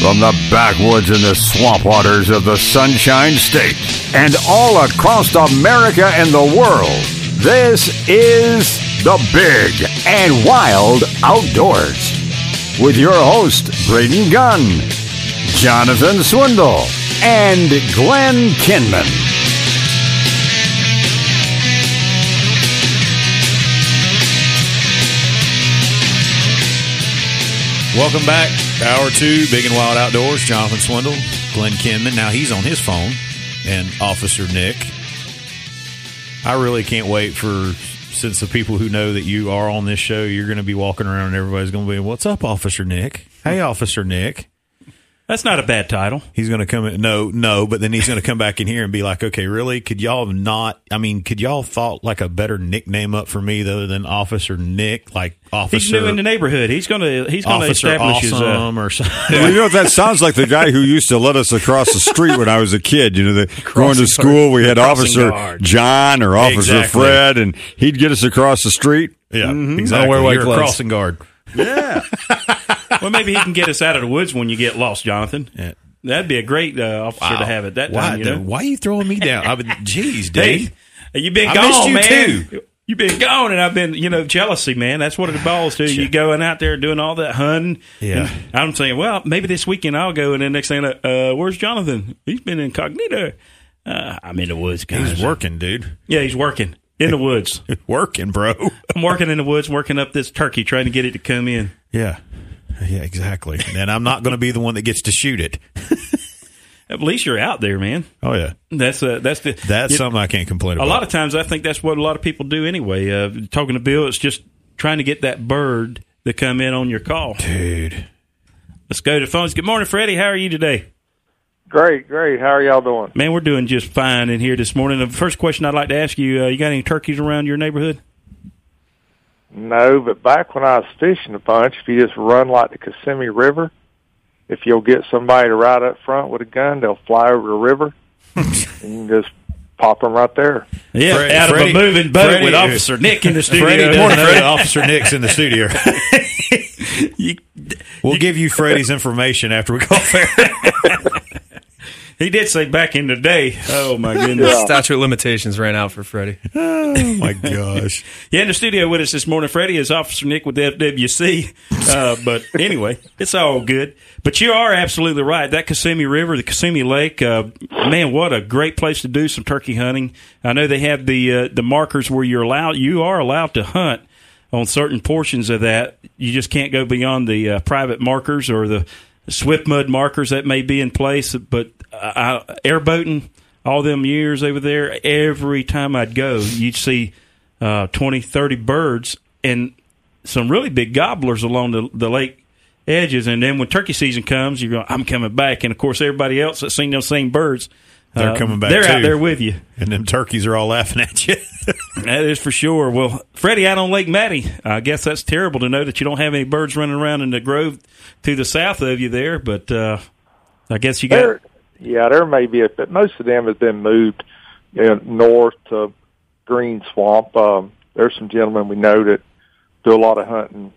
From the backwoods and the swamp waters of the Sunshine State and all across America and the world, this is the Big and Wild Outdoors with your host, Braden Gunn, Jonathan Swindle, and Glenn Kinman. Welcome back. Hour 2, Big and Wild Outdoors. Jonathan Swindle, Glenn Kinman. Now he's on his phone, and Officer Nick. I really can't wait since the people who know that you are on this show, you're going to be walking around and everybody's going to be, what's up, Officer Nick? Hey, Officer Nick. That's not a bad title. He's going to come in. No, but then he's going to come back in here and be like, okay, really? Could y'all thought like a better nickname up for me though than Officer Nick? Like Officer. He's new in the neighborhood. He's going to establish his or something. You know what that sounds like? The guy who used to let us across the street when I was a kid. You know, going to school, we had Officer guard. John or Officer Fred, and he'd get us across the street. Yeah, exactly. You're a crossing guard. Yeah. Well, maybe he can get us out of the woods when you get lost, Jonathan. Yeah. That'd be a great officer to have at that time. You know? Why are you throwing me down? Jeez, Dave. Hey, you've been I gone, missed you man. too. You've been gone, and I've been, jealousy, man. That's what it boils to. You going out there doing all that hunting. Yeah. And I'm saying, well, maybe this weekend I'll go, and then next thing, where's Jonathan? He's been incognito. I'm in the woods, guys. He's working, dude. Yeah, he's working in the woods. Working, bro. I'm working in the woods, working up this turkey, trying to get it to come in. Yeah, exactly. And I'm not going to be the one that gets to shoot it. At least you're out there, man. Oh yeah, That's something I can't complain about. A lot of times, I think that's what a lot of people do anyway. Talking to Bill, it's just trying to get that bird to come in on your call. Dude, let's go to the phones. Good morning, Freddie. How are you today? Great. How are y'all doing? Man, we're doing just fine in here this morning. The first question I'd like to ask you: you got any turkeys around your neighborhood? No, but back when I was fishing a bunch, if you just run like the Kissimmee River, if you'll get somebody to ride up front with a gun, they'll fly over the river, and you can just pop them right there. Yeah, out of a moving boat with Officer Nick in the studio. Freddie, Officer Nick's in the studio. We'll give you Freddie's information after we go off air. He did say back in the day. Oh, my goodness. Yeah. Statute of limitations ran out for Freddie. Oh, my gosh. Yeah, in the studio with us this morning, Freddie, is Officer Nick with the FWC. But anyway, it's all good. But you are absolutely right. That Kissimmee River, the Kissimmee Lake, man, what a great place to do some turkey hunting. I know they have the markers where you are allowed to hunt on certain portions of that. You just can't go beyond the private markers or the swift mud markers that may be in place. But airboating all them years over there, every time I'd go, you'd see 20, 30 birds and some really big gobblers along the lake edges. And then when turkey season comes, you're going, I'm coming back. And, of course, everybody else that's seen those same birds, they're coming back, they're too. Out there with you. And them turkeys are all laughing at you. That is for sure. Well, Freddie, out on Lake Mattie, I guess that's terrible to know that you don't have any birds running around in the grove to the south of you there. But I guess you got... There may be, but most of them have been moved north to Green Swamp. There's some gentlemen we know that do a lot of hunting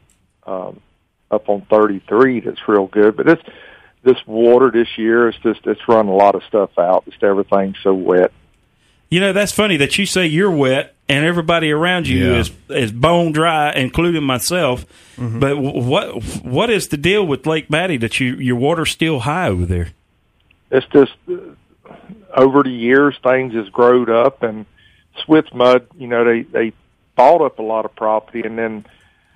up on 33 that's real good. But this water this year, it's run a lot of stuff out. Just everything's so wet. That's funny that you say you're wet and everybody around you is bone dry, including myself. Mm-hmm. But what is the deal with Lake Mattie that your water's still high over there? It's just over the years things has growed up, and swift mud. They bought up a lot of property and then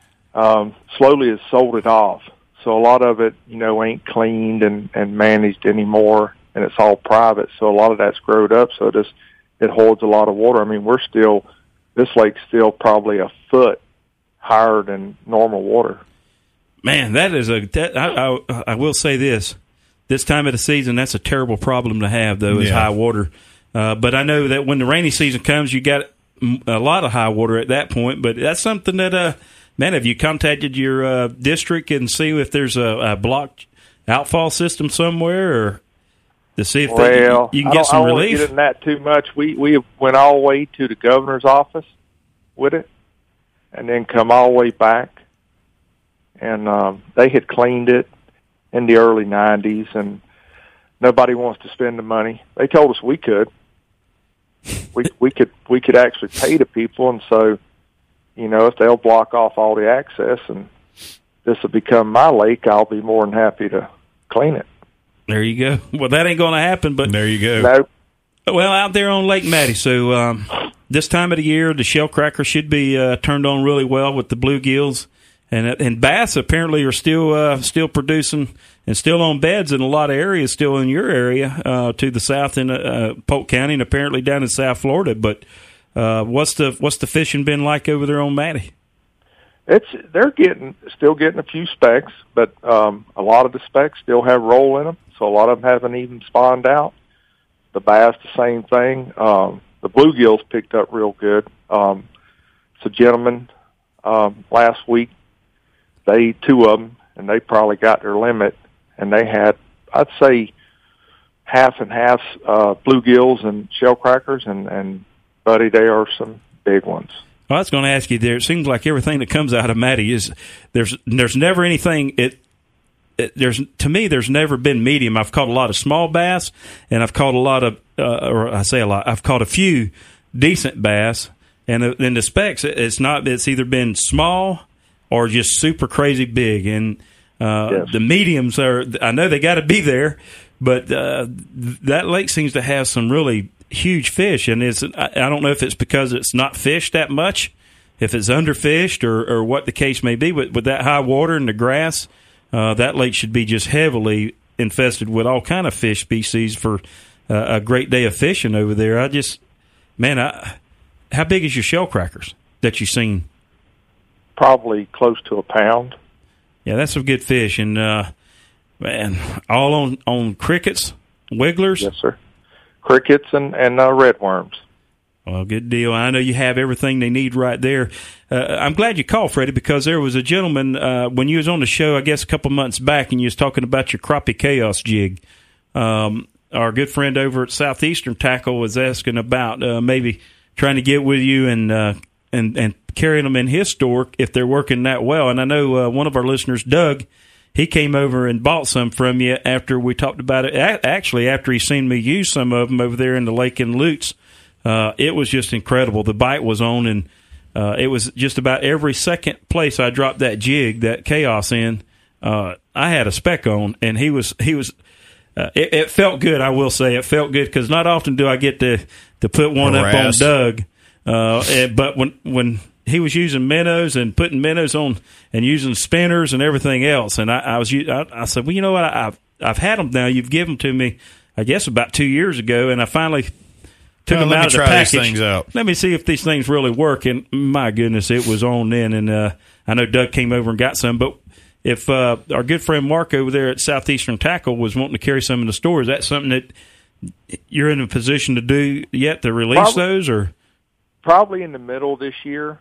slowly has sold it off. So a lot of it, ain't cleaned and managed anymore, and it's all private. So a lot of that's growed up. So it holds a lot of water. I mean, this lake's still probably a foot higher than normal water. Man, that is I will say this. This time of the season, that's a terrible problem to have, though, is high water. But I know that when the rainy season comes, you got a lot of high water at that point. But that's something that, man, have you contacted your district and see if there's a blocked outfall system somewhere, or to see if you can get some relief? I don't get in that too much. We went all the way to the governor's office with it, and then come all the way back, and they had cleaned it. in the early 90s, and nobody wants to spend the money. They told us we could. We could actually pay the people, and so, you know, if they'll block off all the access and this will become my lake, I'll be more than happy to clean it. There you go. Well, that ain't going to happen, but there you go. No. Well, out there on Lake Matty, so this time of the year, the shell cracker should be turned on really well with the bluegills, and bass apparently are still producing and still on beds in a lot of areas, still in your area to the south in Polk County, and apparently down in South Florida. But what's the fishing been like over there on Matty? They're still getting a few specks, but a lot of the specks still have roll in them, so a lot of them haven't even spawned out. The bass, the same thing. The bluegills picked up real good. It's a gentleman last week. Two of them, and they probably got their limit, and they had, I'd say, half and half bluegills and shell crackers, and buddy, they are some big ones. Well, I was going to ask you there. It seems like everything that comes out of Matty is there's never anything. There's never been medium. I've caught a lot of small bass, and I've caught a lot of, I've caught a few decent bass, and in the specs, it's either been small or just super crazy big, and yes. The mediums are. I know they got to be there, but that lake seems to have some really huge fish, and I don't know if it's because it's not fished that much, if it's underfished or what the case may be, but with that high water and the grass, that lake should be just heavily infested with all kind of fish species for a great day of fishing over there. How big is your shell crackers that you've seen? Probably close to a pound. Yeah, that's some good fish, and man, all on crickets, wigglers. Yes, sir. Crickets and redworms. Well, good deal. I know you have everything they need right there. I'm glad you called, Freddie, because there was a gentleman when you was on the show, I guess a couple months back, and you was talking about your crappie chaos jig. Our good friend over at Southeastern Tackle was asking about maybe trying to get with you and carrying them in his store if they're working that well. And I know one of our listeners, Doug, he came over and bought some from you after we talked about it. Actually, after he seen me use some of them over there in the lake in Lutz. It was just incredible. The bite was on, and it was just about every second place I dropped that jig, that chaos in, I had a speck on, and he was. It felt good. I will say it felt good because not often do I get to put one up on Doug. But when he was using minnows and putting minnows on and using spinners and everything else, and I said, well, you know what? I've had them now. You've given them to me, I guess, about 2 years ago, and I finally took them out of the package. These things out. Let me see if these things really work. And my goodness, it was on then. And I know Doug came over and got some. But if our good friend Mark over there at Southeastern Tackle was wanting to carry some in the store, is that something that you're in a position to do yet to release those? Or probably in the middle of this year.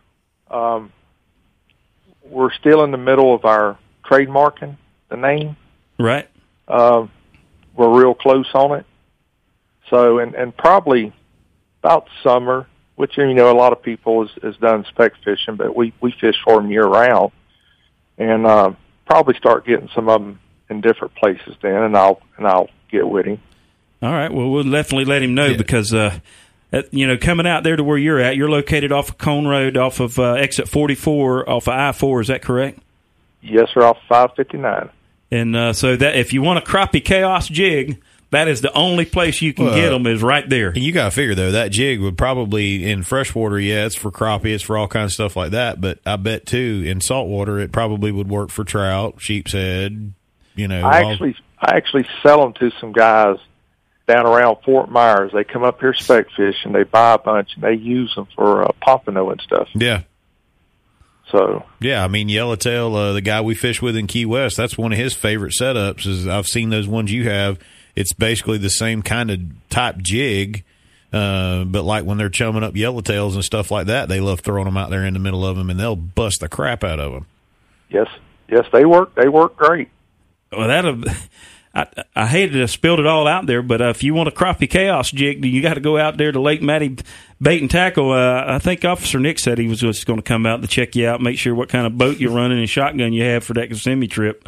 We're still in the middle of our trademarking the name. Right. We're real close on it. So, and probably about summer, which, you know, a lot of people has done spec fishing, but we fish for them year round, and probably start getting some of them in different places then, and I'll get with him. All right. Well, we'll definitely let him know because, you know, coming out there to where you're at, you're located off of Cone Road, off of exit 44, off of I-4. Is that correct? Yes, sir. Off 559. And so that if you want a crappie chaos jig, that is the only place you can get them is right there. And you got to figure, though, that jig would probably, in freshwater, it's for crappie, it's for all kinds of stuff like that. But I bet, too, in saltwater, it probably would work for trout, sheep's head, you know. I actually sell them to some guys down around Fort Myers. They come up here spec fish, and they buy a bunch, and they use them for pompano and stuff. Yeah. So yeah, I mean, Yellowtail, the guy we fish with in Key West, that's one of his favorite setups. Is I've seen those ones you have. It's basically the same kind of type jig, but like when they're chumming up yellowtails and stuff like that, they love throwing them out there in the middle of them, and they'll bust the crap out of them. Yes, they work. They work great. Well, I hated to have spilled it all out there, but if you want a crappie chaos jig, you got to go out there to Lake Matty Bait and Tackle. I think Officer Nick said he was just going to come out to check you out, make sure what kind of boat you're running and shotgun you have for that Kissimmee trip.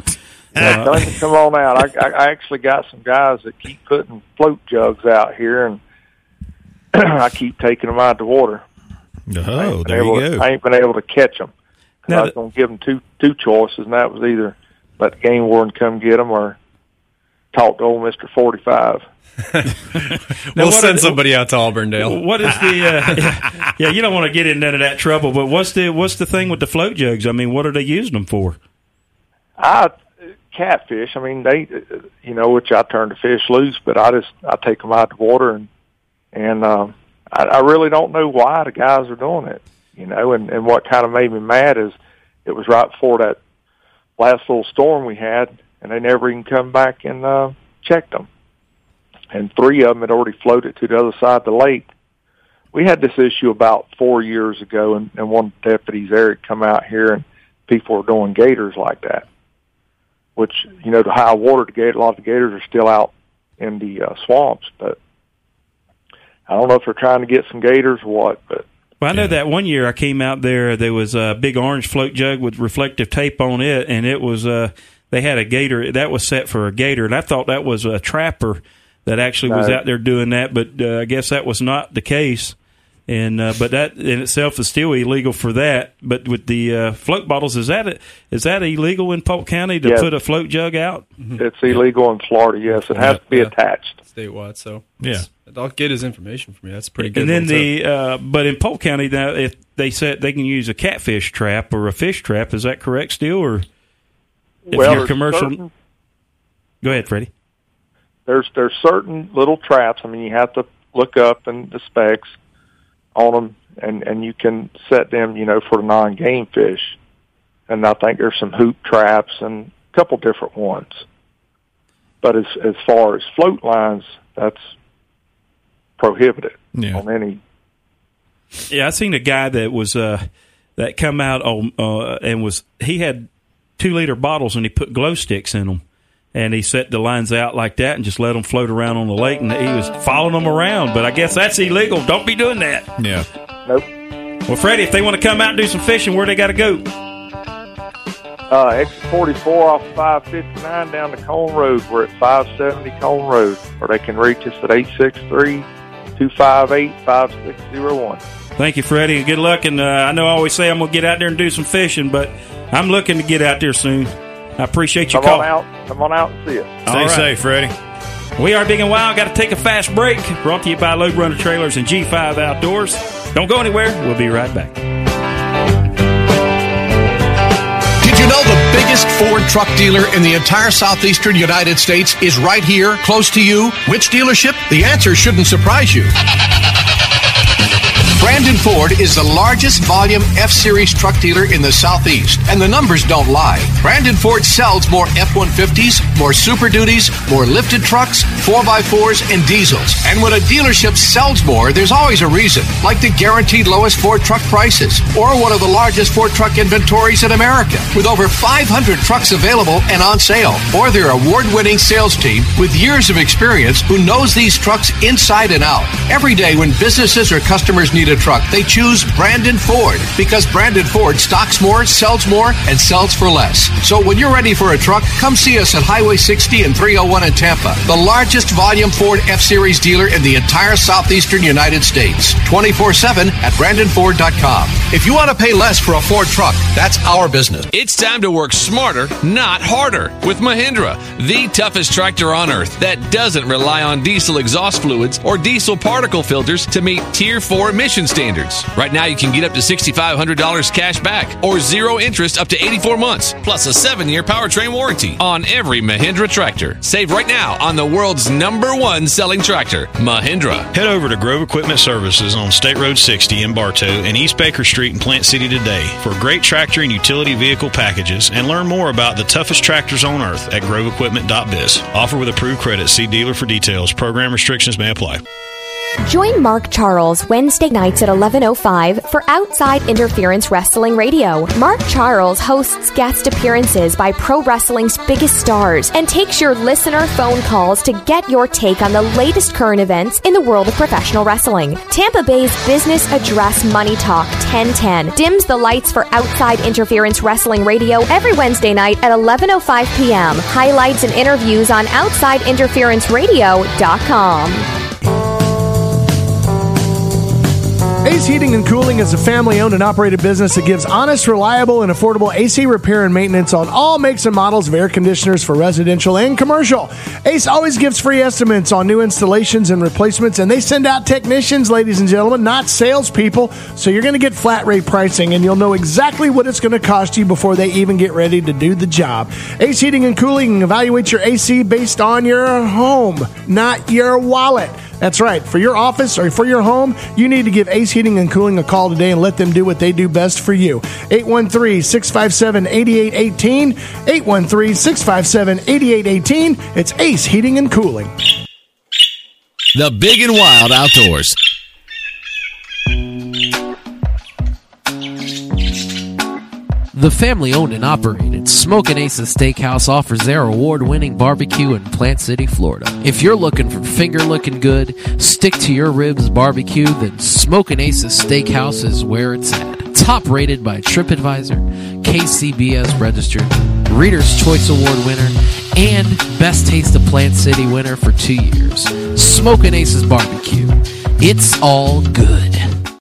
Yeah, tell him to come on out. I actually got some guys that keep putting float jugs out here, and I keep taking them out of the water. Oh, there you go. I ain't been able to catch them. I was going to give them two choices, and that was either let the game warden come get them or talk to old Mr. 45. We'll send somebody out to Auburndale. What is the? You don't want to get in none of that trouble. But what's the thing with the float jugs? I mean, what are they using them for? Catfish. I mean, they, which I turn the fish loose, but I take them out of the water, and I really don't know why the guys are doing it. And what kind of made me mad is it was right before that last little storm we had, and they never even come back and checked them. And 3 of them had already floated to the other side of the lake. We had this issue about 4 years ago, and one of the deputies there had come out here, and people were doing gators like that, which, the high water, a lot of the gators are still out in the swamps, but I don't know if they're trying to get some gators or what, but. Well, I know that one year I came out there was a big orange float jug with reflective tape on it, and it was they had a gator that was set for a gator, and I thought that was a trapper that actually was out there doing that, but I guess that was not the case, and but that in itself is still illegal for that. But with the float bottles, is that illegal in Polk County to put a float jug out? It's illegal in Florida. Yes, it has to be attached statewide. So yeah. I'll get his information from you. That's pretty good. And then but in Polk County now, if they said they can use a catfish trap or a fish trap, is that correct still, or if you're commercial? Go ahead, Freddie. There's certain little traps. I mean, you have to look up in the specs on them, and you can set them, for the non-game fish. And I think there's some hoop traps and a couple different ones. But as far as float lines, that's prohibited on any. Yeah, I seen a guy that was that come out on and he had 2-liter bottles and he put glow sticks in them, and he set the lines out like that and just let them float around on the lake, and he was following them around. But I guess that's illegal. Don't be doing that. Yeah. Nope. Well, Freddie, if they want to come out and do some fishing, where they got to go? Exit 44 off 559 down to Cone Road. We're at 570 Cone Road, or they can reach us at 863-258-5601. Thank you, Freddie, and good luck. And I know I always say I'm going to get out there and do some fishing, but I'm looking to get out there soon. I appreciate your call. Come on out and see us. Stay safe, Freddie. We are Big and Wild. Got to take a fast break. Brought to you by Load Runner Trailers and G5 Outdoors. Don't go anywhere. We'll be right back. Did you know the biggest Ford truck dealer in the entire southeastern United States is right here, close to you? Which dealership? The answer shouldn't surprise you. Brandon Ford is the largest volume F-Series truck dealer in the Southeast, and the numbers don't lie. Brandon Ford sells more F-150s, more Super Duties, more lifted trucks, 4x4s, and diesels. And when a dealership sells more, there's always a reason, like the guaranteed lowest Ford truck prices, or one of the largest Ford truck inventories in America, with over 500 trucks available and on sale, or their award-winning sales team with years of experience who knows these trucks inside and out. Every day when businesses or customers need a truck, they choose Brandon Ford, because Brandon Ford stocks more, sells more, and sells for less. So when you're ready for a truck, come see us at Highway 60 and 301 in Tampa, the largest volume Ford F-Series dealer in the entire southeastern United States. 24/7 at BrandonFord.com. If you want to pay less for a Ford truck, that's our business. It's time to work smarter, not harder, with Mahindra, the toughest tractor on earth that doesn't rely on diesel exhaust fluids or diesel particle filters to meet Tier 4 emission standards. Right now, you can get up to $6,500 cash back or zero interest up to 84 months, plus a 7-year powertrain warranty on every Mahindra tractor. Save right now on the world's #1 selling tractor, Mahindra. Head over to Grove Equipment Services on State Road 60 in Bartow and East Baker Street in Plant City today for great tractor and utility vehicle packages, and learn more about the toughest tractors on earth at groveequipment.biz. Offer with approved credit. See dealer for details. Program restrictions may apply. Join Mark Charles Wednesday nights at 11:05 for Outside Interference Wrestling Radio. Mark Charles hosts guest appearances by pro wrestling's biggest stars and takes your listener phone calls to get your take on the latest current events in the world of professional wrestling. Tampa Bay's Business Address Money Talk 1010 dims the lights for Outside Interference Wrestling Radio every Wednesday night at 11:05 p.m. Highlights and interviews on OutsideInterferenceRadio.com. Ace Heating and Cooling is a family-owned and operated business that gives honest, reliable, and affordable AC repair and maintenance on all makes and models of air conditioners for residential and commercial. Ace always gives free estimates on new installations and replacements, and they send out technicians, ladies and gentlemen, not salespeople, so you're going to get flat rate pricing, and you'll know exactly what it's going to cost you before they even get ready to do the job. Ace Heating and Cooling evaluates your AC based on your home, not your wallet. That's right. For your office or for your home, you need to give Ace Heating and Cooling a call today and let them do what they do best for you. 813-657-8818. 813-657-8818. It's Ace Heating and Cooling. The Big and Wild Outdoors. The family-owned and operated Smokin' Aces Steakhouse offers their award-winning barbecue in Plant City, Florida. If you're looking for finger-looking good, stick-to-your-ribs barbecue, then Smokin' Aces Steakhouse is where it's at. Top-rated by TripAdvisor, KCBS registered, Reader's Choice Award winner, and Best Taste of Plant City winner for 2 years. Smokin' Aces Barbecue. It's all good.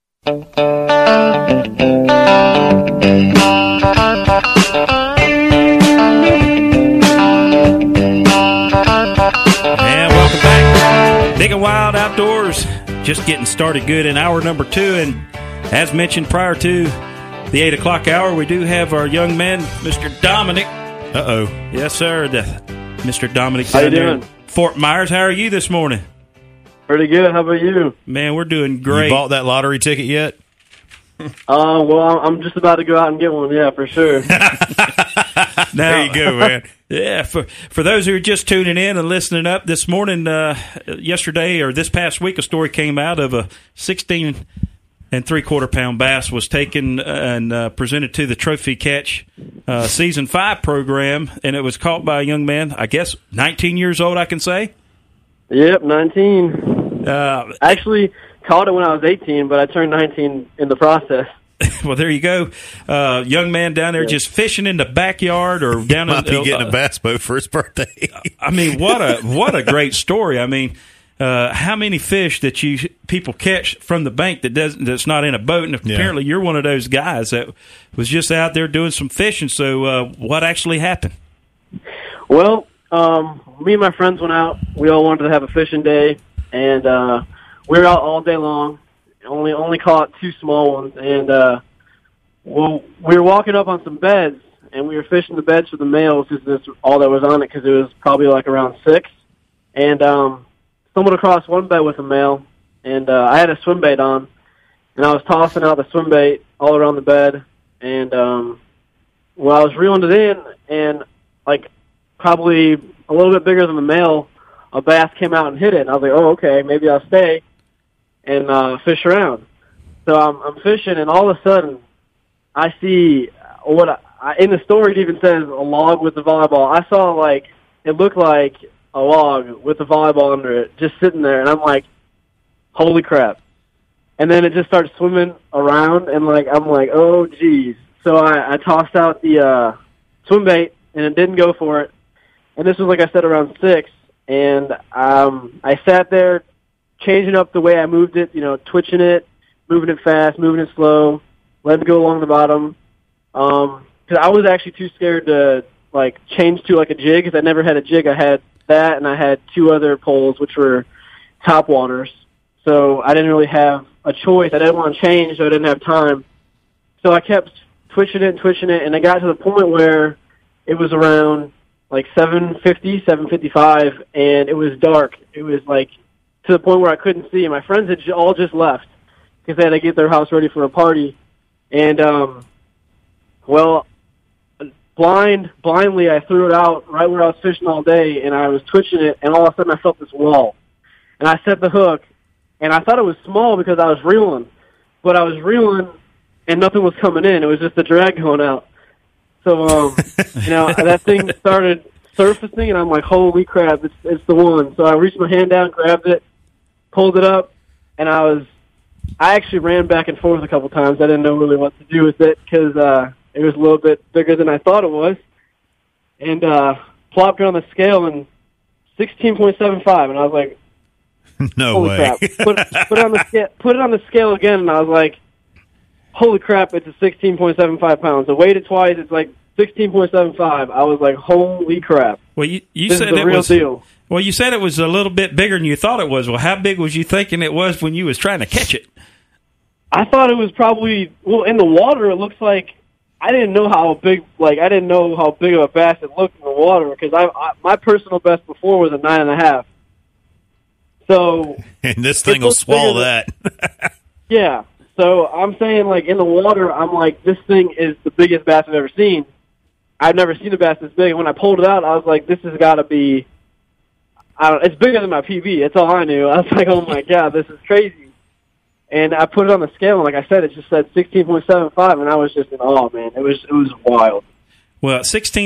Big and Wild Outdoors, just getting started good in hour number 2. And as mentioned prior to the 8 o'clock hour, we do have our young man, Mr. Dominic. Uh-oh. Yes, sir. Mr. Dominic. How you doing? Fort Myers, how are you this morning? Pretty good. How about you? Man, we're doing great. You bought that lottery ticket yet? Well, I'm just about to go out and get one, yeah, for sure. Now, there you go, man. Yeah, for those who are just tuning in and listening up, this morning, yesterday or this past week, a story came out of a 16 3/4 pound bass was taken and presented to the Trophy Catch Season 5 program, and it was caught by a young man, I guess 19 years old, I can say? Yep, 19. Actually, caught it when I was 18, but I turned 19 in the process. Well, there you go. Young man down there just fishing in the backyard or down might be getting a bass boat for his birthday. I mean, what a great story. I mean, how many fish that people catch from the bank that's not in a boat, and apparently you're one of those guys that was just out there doing some fishing. So what actually happened? Well, me and my friends went out. We all wanted to have a fishing day, and we were out all day long. Only caught 2 small ones, and well, we were walking up on some beds, and we were fishing the beds for the males because that's all that was on it, because it was probably like around 6, and stumbled across one bed with a male, and I had a swim bait on, and I was tossing out the swim bait all around the bed, and well, I was reeling it in, and like probably a little bit bigger than the male, a bass came out and hit it, and I was like, oh, okay, maybe I'll stay and fish around. So I'm fishing, and all of a sudden, I see what in the story it even says a log with the volleyball. I saw it looked like a log with the volleyball under it, just sitting there, and I'm like, holy crap. And then it just starts swimming around, and I'm like, oh geez. So I tossed out the swim bait, and it didn't go for it. And this was, like I said, around 6, and I sat there changing up the way I moved it, twitching it, moving it fast, moving it slow, letting it go along the bottom. Because I was actually too scared to, change to, a jig, because I never had a jig. I had that, and I had 2 other poles, which were top waters. So I didn't really have a choice. I didn't want to change, so I didn't have time. So I kept twitching it, and I got to the point where it was around, 7:50, 7:55, and it was dark. It was, to the point where I couldn't see. My friends had all just left because they had to get their house ready for a party. And, blindly I threw it out right where I was fishing all day, and I was twitching it, and all of a sudden I felt this wall. And I set the hook, and I thought it was small because I was reeling, but I was reeling and nothing was coming in. It was just the drag going out. So, that thing started surfacing, and I'm like, holy crap, it's the one. So I reached my hand down, grabbed it, pulled it up, and I actually ran back and forth a couple times. I didn't know really what to do with it because it was a little bit bigger than I thought it was. And plopped it on the scale, and 16.75, and I was like, no holy way. crap. Put it on the scale again, and I was like, holy crap, it's a 16.75 pounds. I weighed it twice, it's like 16.75. I was like, holy crap. Well, you this said is the it real was deal. Well, you said it was a little bit bigger than you thought it was. Well, how big was you thinking it was when you was trying to catch it? I thought it was probably, in the water, it looks like, I didn't know how big of a bass it looked in the water, because my personal best before was a 9.5. So, and this thing will swallow that. Yeah. So I'm saying, like, in the water, I'm like, this thing is the biggest bass I've ever seen. I've never seen a bass this big. And when I pulled it out, I was like, this has got to be, it's bigger than my PB. That's all I knew. I was like, oh my God, this is crazy. And I put it on the scale, and like I said, it just said 16.75, and I was just in awe, man. It was wild. Well,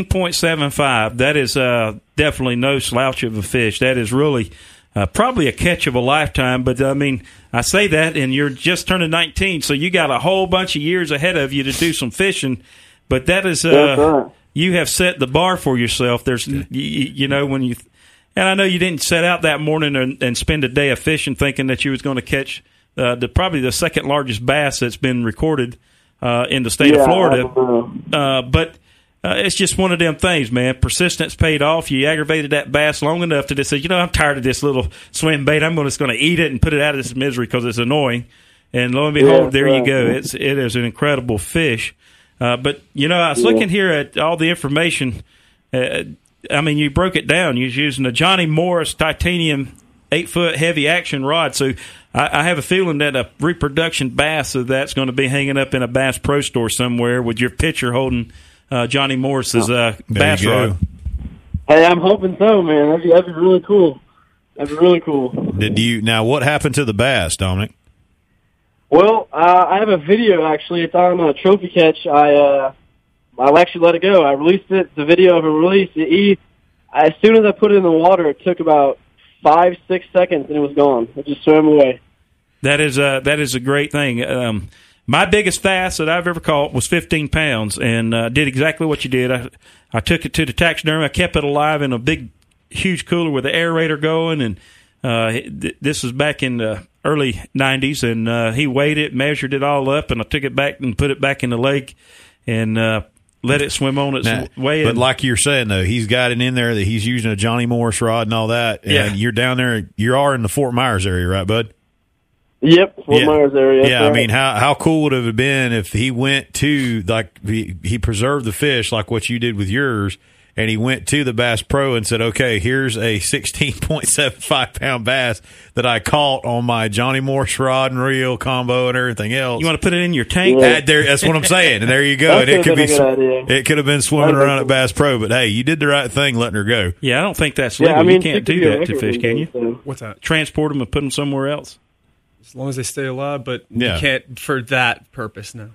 16.75, that is definitely no slouch of a fish. That is really probably a catch of a lifetime. But, I mean, I say that, and you're just turning 19, so you got a whole bunch of years ahead of you to do some fishing. But that is, you have set the bar for yourself. There's, you know, when you, and I know you didn't set out that morning and spend a day of fishing thinking that you was going to catch probably the second largest bass that's been recorded in the state of Florida. But it's just one of them things, man. Persistence paid off. You aggravated that bass long enough to just say, you know, I'm tired of this little swim bait. I'm just going to eat it and put it out of this misery because it's annoying. And lo and behold, there you go. It is an incredible fish. But, you know, I was looking here at all the information. I mean, you broke it down. You was using a Johnny Morris titanium 8-foot heavy action rod. So I have a feeling that a reproduction bass of that's going to be hanging up in a Bass Pro Store somewhere with your picture holding Johnny Morris's bass rod. Hey, I'm hoping so, man. That'd be really cool. That'd be really cool. Now, what happened to the bass, Dominic? Well, I have a video, actually. It's on Trophy Catch. I'll actually let it go. I released it, the video of a release. As soon as I put it in the water, it took about 5-6 seconds, and it was gone. It just swam away. That is a great thing. My biggest bass that I've ever caught was 15 pounds, and did exactly what you did. I took it to the taxidermy. I kept it alive in a big, huge cooler with the aerator going, and this was back in the early 90s, and he weighed it, measured it all up, and I took it back and put it back in the lake and let it swim on its way. But like you're saying, though, he's got it in there that he's using a Johnny Morris rod and all that, and you're down there, you are in the Fort Myers area, right, bud? Yep, Fort Myers area. Yeah, I mean, how cool would it have been if he went to, like, he preserved the fish like what you did with yours, and he went to the Bass Pro and said, okay, here's a 16.75-pound bass that I caught on my Johnny Morris rod and reel combo and everything else. You want to put it in your tank? That's what I'm saying, and there you go. And it could have been swimming around at Bass Pro, but, hey, you did the right thing letting her go. Yeah, I don't think that's legal. I mean, you can't do that to fish, can you? What's that? Transport them and put them somewhere else. As long as they stay alive, but you can't for that purpose, no.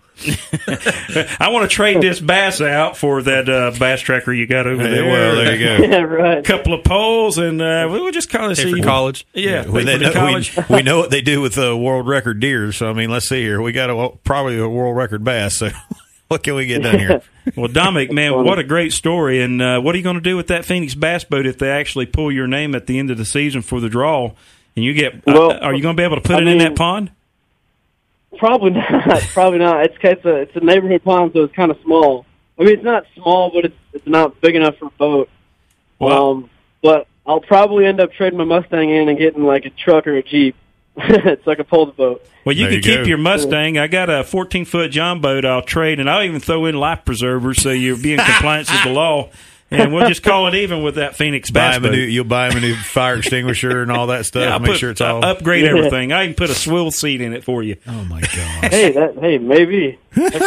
I want to trade this bass out for that bass tracker you got over there. Well, there you go. Yeah, right. Couple of poles, and we'll just kind of see. For college. Yeah, we know what they do with world record deer, so, I mean, let's see here. We got probably a world record bass, so what can we get done here? Well, Dominic, man, what a great story. And what are you going to do with that Phoenix Bass Boat if they actually pull your name at the end of the season for the draw? And you get, are you going to be able to put it in that pond? Probably not. Probably not. It's a neighborhood pond, so it's kind of small. I mean, it's not small, but it's not big enough for a boat. Wow. But I'll probably end up trading my Mustang in and getting like a truck or a Jeep, so I can pull the boat. Well, you can keep your Mustang. I got a 14-foot John boat I'll trade, and I'll even throw in life preservers so you'll be in compliance with the law. And we'll just call it even with that Phoenix Bass Boat. You'll buy him a new fire extinguisher and all that stuff. Yeah, make sure it's all upgrade everything. I can put a swivel seat in it for you. Oh my gosh! Hey, maybe.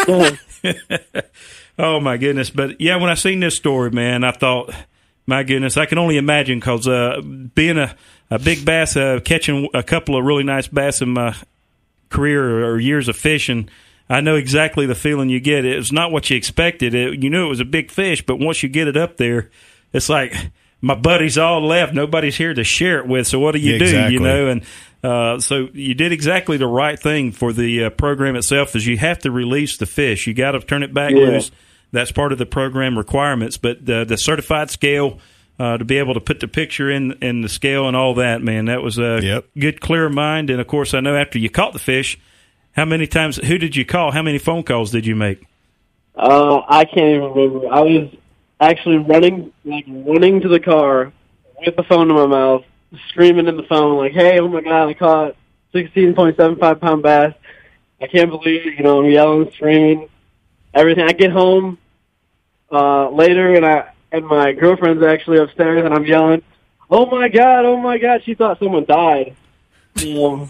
Oh my goodness! But yeah, when I seen this story, man, I thought, my goodness, I can only imagine because being a big bass, catching a couple of really nice bass in my career or years of fishing, I know exactly the feeling you get. It was not what you expected. You knew it was a big fish, but once you get it up there, it's like my buddies all left. Nobody's here to share it with. So what do you do? You know, and so you did exactly the right thing for the program itself. Is you have to release the fish. You got to turn it back loose. That's part of the program requirements. But the certified scale, to be able to put the picture in the scale and all that, man, that was a good, clear mind. And of course, I know after you caught the fish. How many times? Who did you call? How many phone calls did you make? I can't even remember. I was actually running to the car with the phone in my mouth, screaming in the phone like, "Hey, oh my God, I caught 16.75 pound bass! I can't believe it!" You know, I'm yelling, screaming, everything. I get home later, and my girlfriend's actually upstairs, and I'm yelling, "Oh my God! Oh my God!" She thought someone died. We're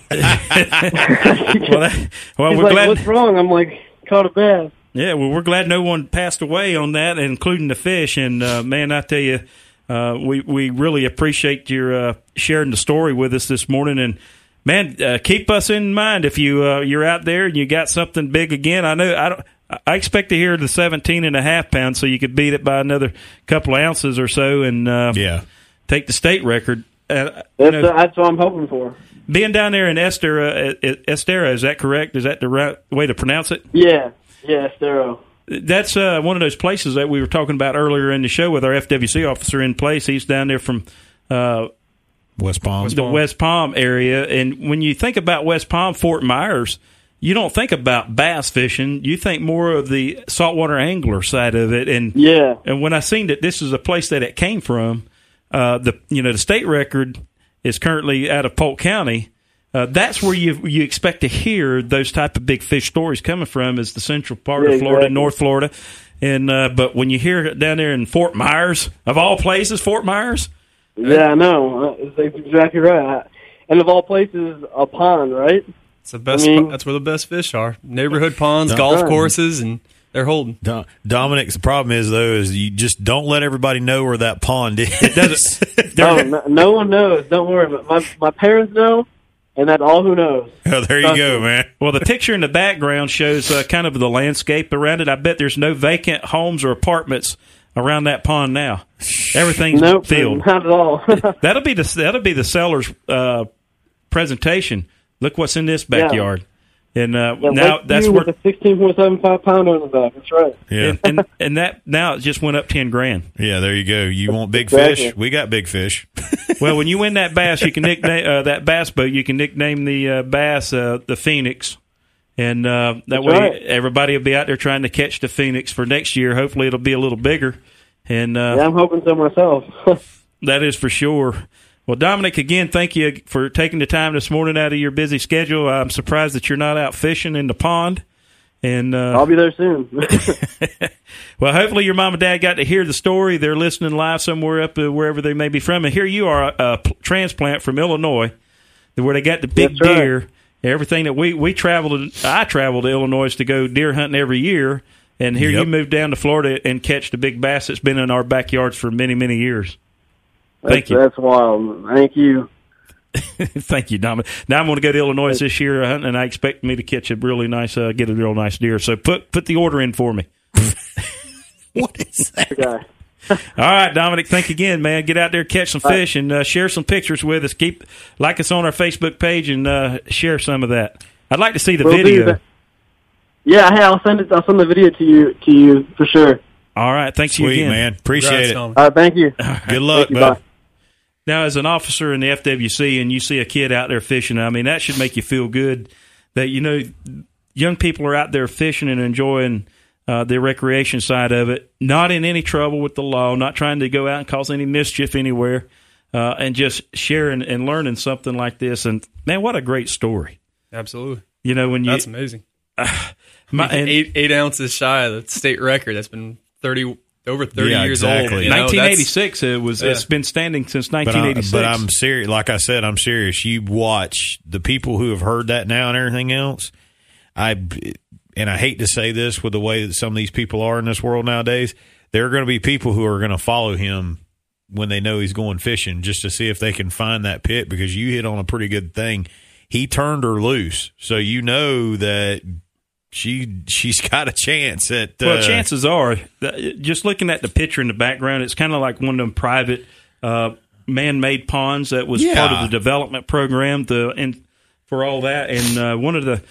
glad. What's wrong? I'm like, caught a bass. Yeah, well, we're glad no one passed away on that, including the fish. And man, I tell you, we really appreciate your sharing the story with us this morning. And man, keep us in mind if you're out there and you got something big again. I expect to hear the 17.5 pounds, so you could beat it by another couple of ounces or so, and take the state record. That's what I'm hoping for. Being down there in Estero, is that correct? Is that the right way to pronounce it? Yeah, Estero. That's one of those places that we were talking about earlier in the show with our FWC officer in place. He's down there from West Palm. The West Palm area. And when you think about West Palm, Fort Myers, you don't think about bass fishing. You think more of the saltwater angler side of it. And when I seen that this is a place that it came from, the state record is currently out of Polk County. That's where you expect to hear those type of big fish stories coming from, is the central part of Florida, North Florida. And but when you hear it down there in Fort Myers, of all places, Fort Myers. Yeah, I know. That's exactly right. And of all places, a pond, right? It's the best. That's where the best fish are. Neighborhood ponds, golf courses, and they're holding. Dominic's problem is you just don't let everybody know where that pond is. No one knows. Don't worry about it. My parents know, and that's all who knows. Oh, there you go, man. Well, the picture in the background shows kind of the landscape around it. I bet there's no vacant homes or apartments around that pond now. Everything's filled. Not at all. That'll be the seller's presentation. Look what's in this backyard. And now that's with a 16.75 pounder on the back. That's right. Yeah, and that now it just went up $10,000. Yeah, there you go. You want big fish? We got big fish. Well, when you win that bass, you can nickname that bass boat. You can nickname the bass the Phoenix, and that way everybody will be out there trying to catch the Phoenix for next year. Hopefully, it'll be a little bigger. And I'm hoping so myself. That is for sure. Well, Dominic, again, thank you for taking the time this morning out of your busy schedule. I'm surprised that you're not out fishing in the pond. And I'll be there soon. Well, hopefully your mom and dad got to hear the story. They're listening live somewhere up wherever they may be from. And here you are, a transplant from Illinois, where they got the big deer. Everything that we traveled, I traveled to Illinois to go deer hunting every year. And here you moved down to Florida and catch the big bass that's been in our backyards for many, many years. Thank you. That's wild. Thank you. Thank you, Dominic. Now I'm going to go to Illinois this year hunting, and I expect me to catch a really nice, get a real nice deer. So put the order in for me. What is that? Okay. All right, Dominic. Thank you again, man. Get out there, catch some fish, and share some pictures with us. Like us on our Facebook page and share some of that. I'd like to see the video. Yeah, hey, I'll send the video to you for sure. All right, thanks you again, man. Appreciate it. Thank you. Good luck, bud. Bye. Now, as an officer in the FWC, and you see a kid out there fishing, I mean, that should make you feel good that, young people are out there fishing and enjoying the recreation side of it, not in any trouble with the law, not trying to go out and cause any mischief anywhere, and just sharing and learning something like this. And, man, what a great story. Absolutely. That's amazing. 8 ounces shy of the state record. That's been over 30 years old. 1986. It's been standing since 1986. But I'm serious. Like I said, I'm serious. You watch the people who have heard that now and everything else. I hate to say this with the way that some of these people are in this world nowadays. There are going to be people who are going to follow him when they know he's going fishing, just to see if they can find that pit, because you hit on a pretty good thing. He turned her loose, so you know that she's got a chance at. Well, chances are, just looking at the picture in the background, it's kind of like one of them private man-made ponds that was part of the development program. And for all that, and one of the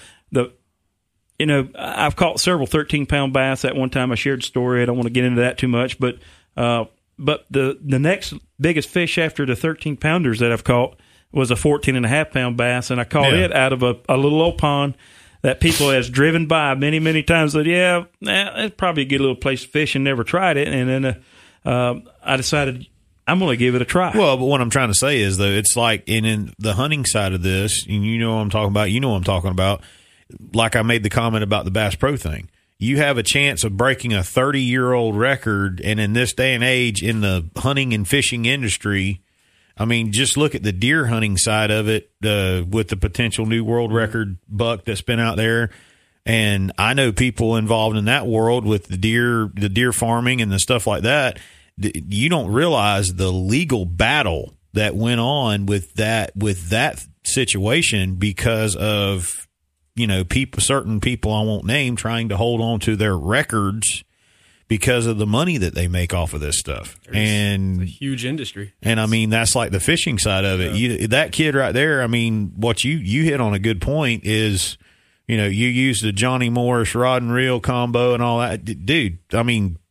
I've caught several 13-pound bass at one time. I shared a story. I don't want to get into that too much, but the next biggest fish after the 13-pounders that I've caught was a 14.5-pound bass, and I caught it out of a little old pond that people has driven by many, many times. Said, it's probably a good little place to fish, and never tried it. And then I decided I'm going to give it a try. Well, but what I'm trying to say is, though, it's like in the hunting side of this, and you know what I'm talking about. You know what I'm talking about. Like I made the comment about the Bass Pro thing. You have a chance of breaking a 30-year-old record, and in this day and age in the hunting and fishing industry, I mean, just look at the deer hunting side of it with the potential new world record buck that's been out there. And I know people involved in that world with the deer farming and the stuff like that. You don't realize the legal battle that went on with that situation because of, certain people I won't name trying to hold on to their records because of the money that they make off of this stuff. And it's a huge industry. And I mean, that's like the fishing side of it. Yeah. That kid right there, I mean, what you hit on a good point is, you use the Johnny Morris rod and reel combo and all that. Dude, I mean,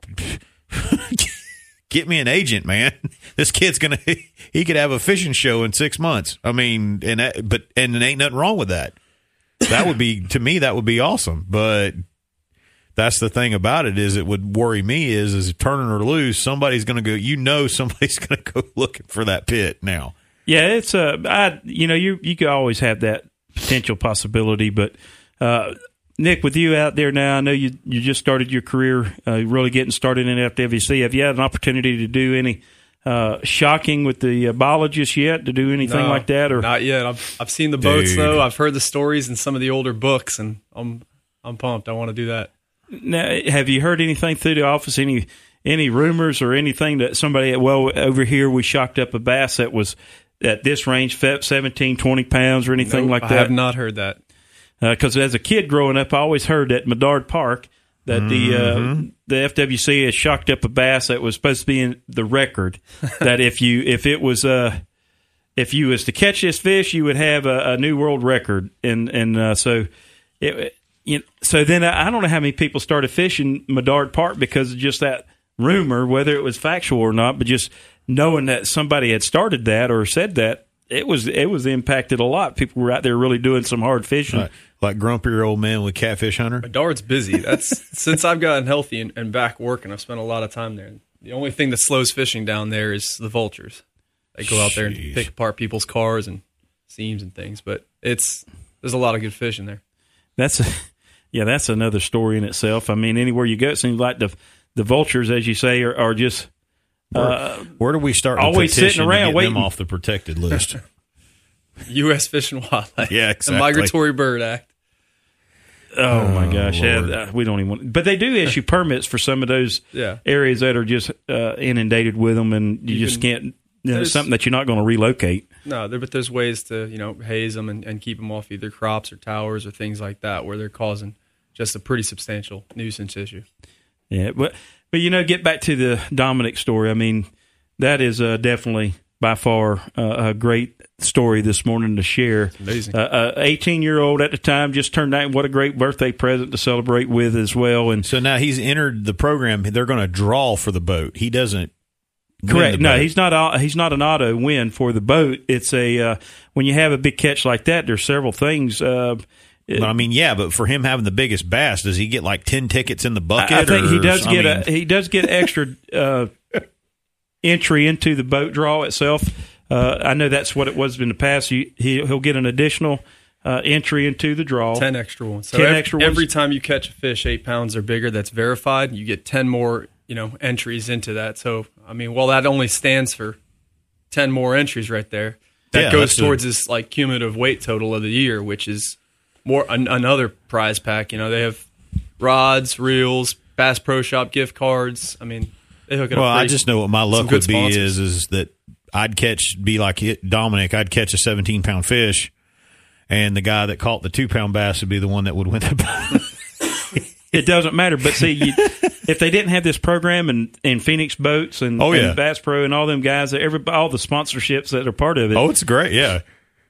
get me an agent, man. This kid's he could have a fishing show in 6 months. I mean, and there ain't nothing wrong with that. That would be, to me, that would be awesome. But that's the thing about it is it would worry me is turning her loose. Somebody's going to go, somebody's going to go looking for that pit now. Yeah, it's you could always have that potential possibility. But Nick, with you out there now, I know you just started your career, really getting started in FWC. Have you had an opportunity to do any shocking with the biologists yet? To do anything like that, or not yet? I've seen the boats though. I've heard the stories in some of the older books, and I'm pumped. I want to do that. Now, have you heard anything through the office? Any rumors or anything that somebody? Well, over here we shocked up a bass that was at this range, 17, 20 pounds, or anything like that. I have not heard that. Because as a kid growing up, I always heard at Medard Park that the FWC has shocked up a bass that was supposed to be in the record. That if you was to catch this fish, you would have a new world record. So then I don't know how many people started fishing Medard Park because of just that rumor, whether it was factual or not, but just knowing that somebody had started that or said that, it was impacted a lot. People were out there really doing some hard fishing. Right. Like Grumpier Old Man with Catfish Hunter? Medard's busy. That's since I've gotten healthy and back working, I've spent a lot of time there. The only thing that slows fishing down there is the vultures. They go out there and pick apart people's cars and seams and things, but there's a lot of good fish in there. That's another story in itself. I mean, anywhere you go, it seems like the vultures, as you say, are just where do we start? Always sitting around waiting them off the protected list. U.S. Fish and Wildlife. Yeah, exactly. The Migratory Bird Act. Oh my gosh! We don't even want. But they do issue permits for some of those areas that are just inundated with them, and you just can't. It's something that you're not going to relocate. No, but there's ways to haze them and keep them off either crops or towers or things like that where they're causing just a pretty substantial nuisance issue. Yeah, but get back to the Dominic story. I mean, that is definitely by far a great story this morning to share. It's amazing. 18-year-old at the time just turned 9. What a great birthday present to celebrate with as well. And so now he's entered the program. They're going to draw for the boat. He doesn't. Correct. No, he's not. He's not an auto win for the boat. It's a when you have a big catch like that. There's several things. But I mean, but for him having the biggest bass, does he get like 10 tickets in the bucket? I think he does he does get extra entry into the boat draw itself. I know that's what it was in the past. He'll get an additional entry into the draw. 10 extra ones. So 10 extra ones. Every time you catch a fish 8 pounds or bigger that's verified, you get 10 more entries into that. So I mean, that only stands for 10 more entries right there. That goes towards this like cumulative weight total of the year, which is more another prize pack. They have rods, reels, Bass Pro Shop gift cards. I mean, They hook it well, up. I just know what my luck would be sponsors. is that I'd be like Dominic. I'd catch a 17-pound fish, and the guy that caught the 2-pound bass would be the one that would win the boat. It doesn't matter. But see, if they didn't have this program and Phoenix Boats and Bass Pro and all them guys, all the sponsorships that are part of it. Oh, it's great. Yeah.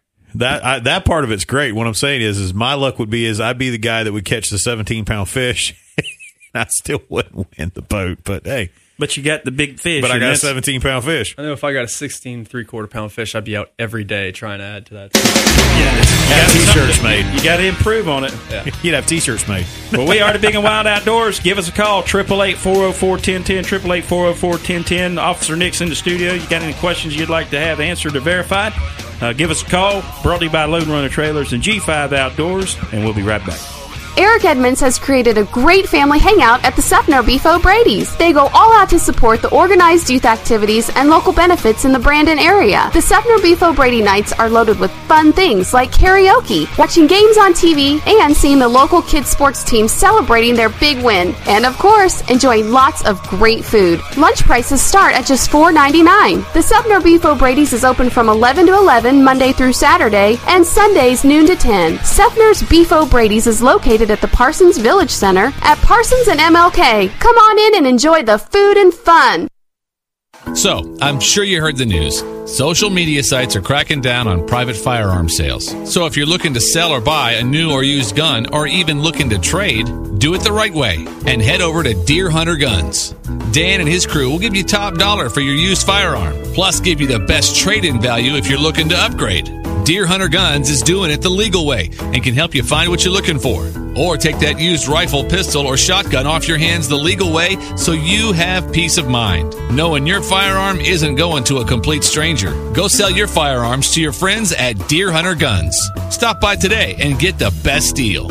That part of it's great. What I'm saying is my luck would be is I'd be the guy that would catch the 17-pound fish. I still wouldn't win the boat, but hey. But you got the big fish. But I got a 17-pound fish. I know if I got a 16 3/4-pound fish, I'd be out every day trying to add to that. Have T-shirts made. You got to improve on it. Yeah. You'd have T-shirts made. Well, we are the Big and Wild Outdoors. Give us a call, 888-404-1010, 888-404-1010. Officer Nick's in the studio. You got any questions you'd like to have answered or verified? Give us a call. Brought to you by Lone Runner Trailers and G5 Outdoors, and we'll be right back. Eric Edmonds has created a great family hangout at the Sefner Beef O'Brady's. They go all out to support the organized youth activities and local benefits in the Brandon area. The Sefner Beef O'Brady nights are loaded with fun things like karaoke, watching games on TV, and seeing the local kids sports teams celebrating their big win. And of course, enjoying lots of great food. Lunch prices start at just $4.99. The Sefner Beef O'Brady's is open from 11 to 11 Monday through Saturday and Sundays noon to 10. Sefner's Beef O'Brady's is located at the Parsons Village Center at Parsons and MLK. Come on in and enjoy the food and fun. So, I'm sure you heard the news. Social media sites are cracking down on private firearm sales. So if you're looking to sell or buy a new or used gun, or even looking to trade, do it the right way and head over to Deer Hunter Guns. Dan and his crew will give you top dollar for your used firearm, plus give you the best trade-in value if you're looking to upgrade. Deer Hunter Guns is doing it the legal way and can help you find what you're looking for. Or take that used rifle, pistol, or shotgun off your hands the legal way so you have peace of mind, knowing your firearm isn't going to a complete stranger. Go sell your firearms to your friends at Deer Hunter Guns. Stop by today and get the best deal.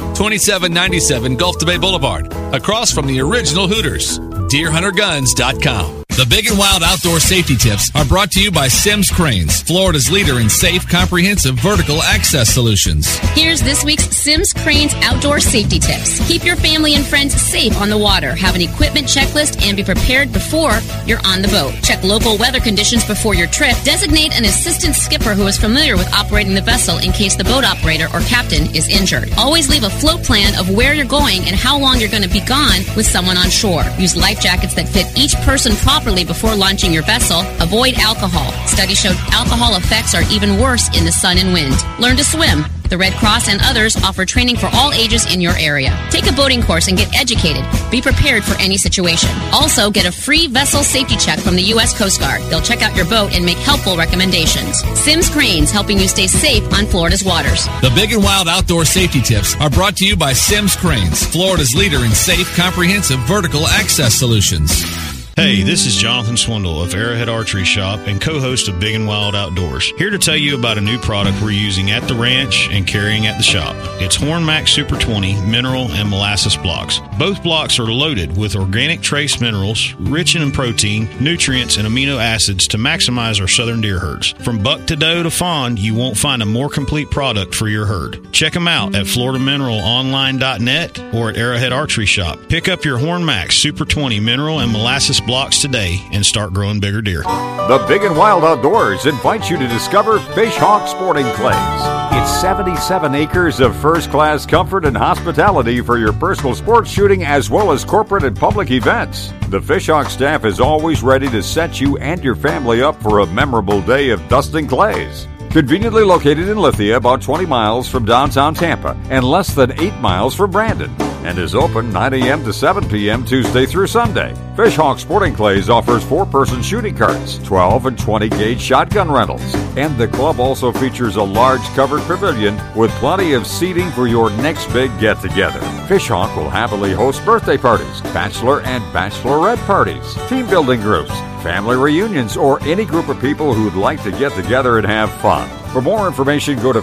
2797 Gulf to Bay Boulevard, across from the original Hooters. DeerHunterGuns.com. The Big and Wild Outdoor Safety Tips are brought to you by Sims Cranes, Florida's leader in safe, comprehensive vertical access solutions. Here's this week's Sims Cranes Outdoor Safety Tips. Keep your family and friends safe on the water. Have an equipment checklist and be prepared before you're on the boat. Check local weather conditions before your trip. Designate an assistant skipper who is familiar with operating the vessel in case the boat operator or captain is injured. Always leave a float plan of where you're going and how long you're going to be gone with someone on shore. Use life jackets that fit each person properly before launching your vessel. Avoid alcohol. Studies showed alcohol effects are even worse in the sun and wind. Learn to swim. The Red Cross and others offer training for all ages in your area. Take a boating course and get educated. Be prepared for any situation. Also, get a free vessel safety check from the U.S. Coast Guard. They'll check out your boat and make helpful recommendations. Sims Cranes, helping you stay safe on Florida's waters. The Big and Wild Outdoor Safety Tips are brought to you by Sims Cranes, Florida's leader in safe, comprehensive vertical access solutions. Hey, this is Jonathan Swindle of Arrowhead Archery Shop and co-host of Big and Wild Outdoors. Here to tell you about a new product we're using at the ranch and carrying at the shop. It's HornMax Super 20 mineral and molasses blocks. Both blocks are loaded with organic trace minerals, rich in protein, nutrients, and amino acids to maximize our southern deer herds. From buck to doe to fawn, you won't find a more complete product for your herd. Check them out at FloridaMineralOnline.net or at Arrowhead Archery Shop. Pick up your HornMax Super 20 mineral and molasses blocks today and start growing bigger deer. The Big and Wild Outdoors invites you to discover Fish Hawk Sporting Clays. It's 77 acres of first-class comfort and hospitality for your personal sports shooting as well as corporate and public events. The Fish Hawk staff is always ready to set you and your family up for a memorable day of dusting clays. Conveniently located in Lithia, about 20 miles from downtown Tampa and less than 8 miles from Brandon, and is open 9 a.m. to 7 p.m. Tuesday through Sunday. Fish Hawk Sporting Clays offers 4-person shooting carts, 12 and 20 gauge shotgun rentals, and the club also features a large covered pavilion with plenty of seating for your next big get-together. Fish Hawk will happily host birthday parties, bachelor and bachelorette parties, team building groups, family reunions, or any group of people who'd like to get together and have fun. For more information, go to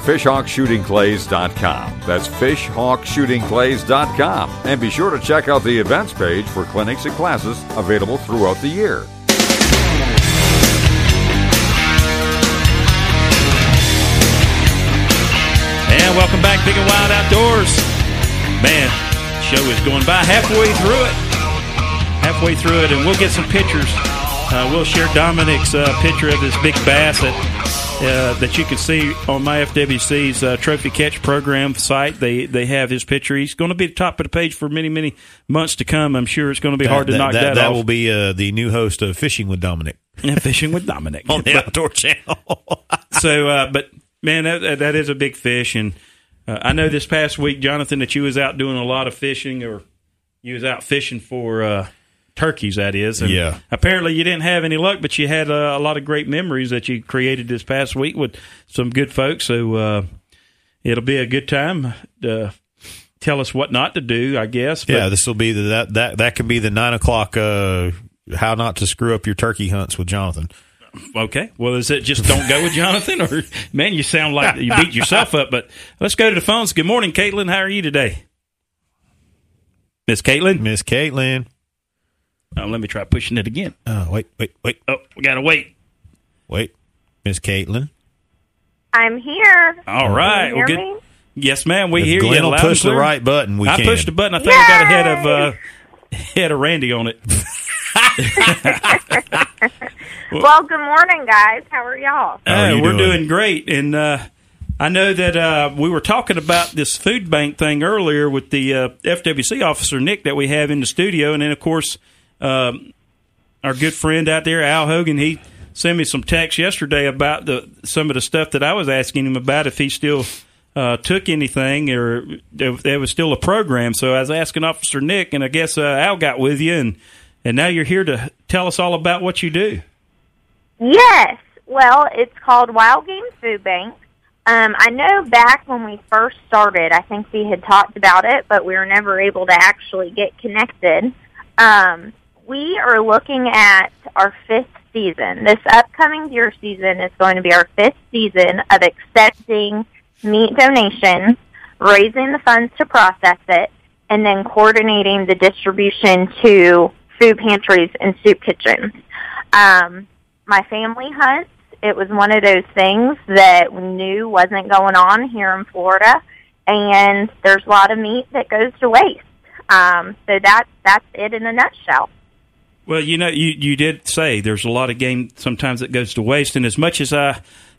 fishhawkshootingclays.com. That's fishhawkshootingclays.com. And be sure to check out the events page for clinics and classes available throughout the year. And welcome back, Big and Wild Outdoors. Man, show is going by halfway through it. halfway through it, and we'll get some pictures. We'll share Dominic's picture of this big bass that you can see on my FWC's Trophy Catch program site. They have his picture. He's going to be at the top of the page for many, many months to come. I'm sure it's going to be hard to knock that off. That will be the new host of Fishing with Dominic. Yeah, Fishing with Dominic. On the Outdoor Channel. So, but, man, that is a big fish. And I know this past week, Jonathan, that you was out doing a lot of fishing, or you was out fishing for turkeys, that is. And yeah. Apparently you didn't have any luck, but you had a lot of great memories that you created this past week with some good folks. So it'll be a good time to tell us what not to do, I guess. But, yeah, this will be that could be the 9 o'clock how not to screw up your turkey hunts with Jonathan. Okay. Well, is it just don't go with Jonathan? Or, man, you sound like you beat yourself up. But let's go to the phones. Good morning, Caitlin. How are you today? Miss Caitlin? Miss Caitlin. Oh, let me try pushing it again. Wait. Oh, we got to wait. Wait. Miss Caitlin? I'm here. All right. Can you hear me? Yes, ma'am. We if hear Glenn you. Will push the right button. I pushed the button. I think I got ahead of Randy on it. Well, good morning, guys. How are y'all? We're doing great. And I know that we were talking about this food bank thing earlier with the FWC officer, Nick, that we have in the studio. And then, of course, our good friend out there, Al Hogan, he sent me some text yesterday about some of the stuff that I was asking him about, if he still took anything or if there was still a program. So I was asking Officer Nick, and I guess Al got with you, and now you're here to tell us all about what you do. Yes. Well, it's called Wild Game Food Bank. I know back when we first started, I think we had talked about it, but we were never able to actually get connected. We are looking at our 5th season. This upcoming deer season is going to be our 5th season of accepting meat donations, raising the funds to process it, and then coordinating the distribution to food pantries and soup kitchens. My family hunts. It was one of those things that we knew wasn't going on here in Florida, and there's a lot of meat that goes to waste. So that's it in a nutshell. Well, you did say there's a lot of game sometimes that goes to waste, and as much as as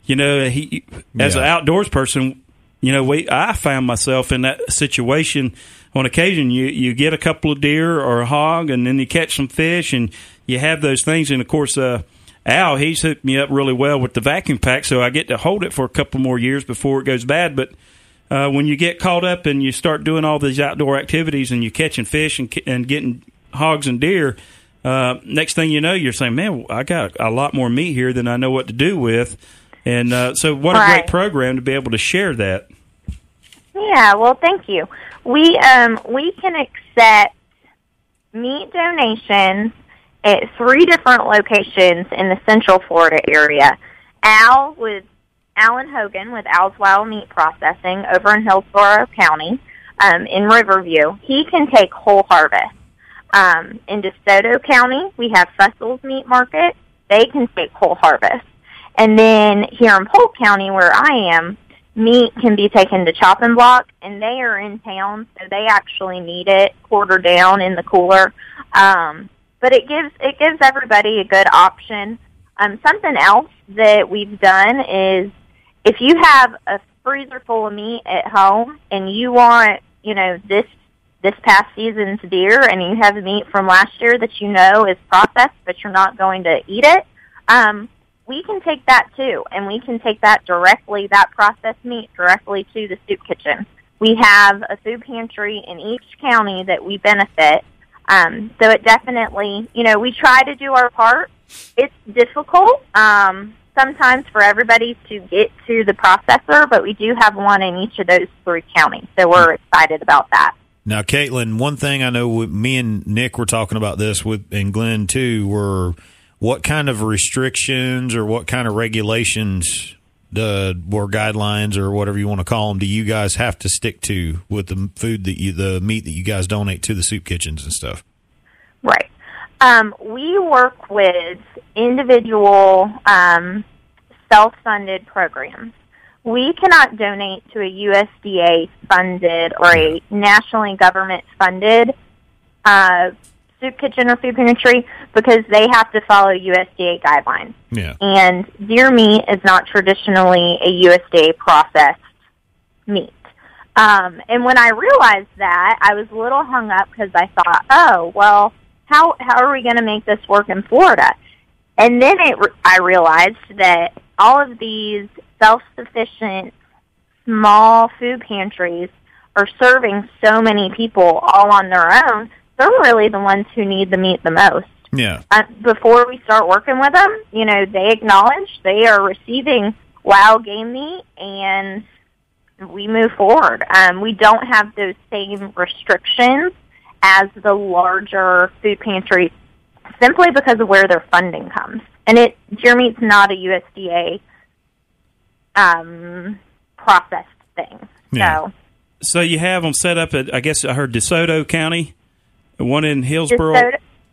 an outdoors person, I found myself in that situation on occasion. You get a couple of deer or a hog, and then you catch some fish, and you have those things, and of course, Al, he's hooked me up really well with the vacuum pack, so I get to hold it for a couple more years before it goes bad. But when you get caught up and you start doing all these outdoor activities and you're catching fish and getting hogs and deer, next thing you know, you're saying, man, I got a lot more meat here than I know what to do with. And so what a great program to be able to share that. Yeah, well, thank you. We can accept meat donations at 3 different locations in the Central Florida area. Alan Hogan with Al's Wild Meat Processing over in Hillsborough County, in Riverview. He can take whole harvest. In DeSoto County, we have Fussel's Meat Market. They can take whole harvest. And then here in Polk County, where I am, meat can be taken to Chopping Block, and they are in town, so they actually need it quartered down in the cooler. But it gives everybody a good option. Something else that we've done is if you have a freezer full of meat at home and you want, this past season's deer, and you have meat from last year that is processed, but you're not going to eat it, we can take that too, and we can take that processed meat directly to the soup kitchen. We have a food pantry in each county that we benefit. So it definitely, we try to do our part. It's difficult sometimes for everybody to get to the processor, but we do have one in each of those 3 counties, so we're excited about that. Now, Caitlin, one thing I know, me and Nick were talking about this and Glenn too, were what kind of restrictions or what kind of regulations or guidelines or whatever you want to call them do you guys have to stick to with the food the meat that you guys donate to the soup kitchens and stuff? Right. We work with individual self-funded programs. We cannot donate to a USDA-funded or a nationally government-funded soup soup kitchen or food pantry because they have to follow USDA guidelines. Yeah. And deer meat is not traditionally a USDA processed meat. And when I realized that, I was a little hung up because I thought, oh, well, how are we going to make this work in Florida? And then I realized that all of these self-sufficient small food pantries are serving so many people all on their own. They're really the ones who need the meat the most. Yeah. Before we start working with them, they acknowledge they are receiving wild game meat, and we move forward. We don't have those same restrictions as the larger food pantries simply because of where their funding comes. And deer meat's not a USDA processed thing. Yeah. So you have them set up at, I guess I heard DeSoto County, one in Hillsborough,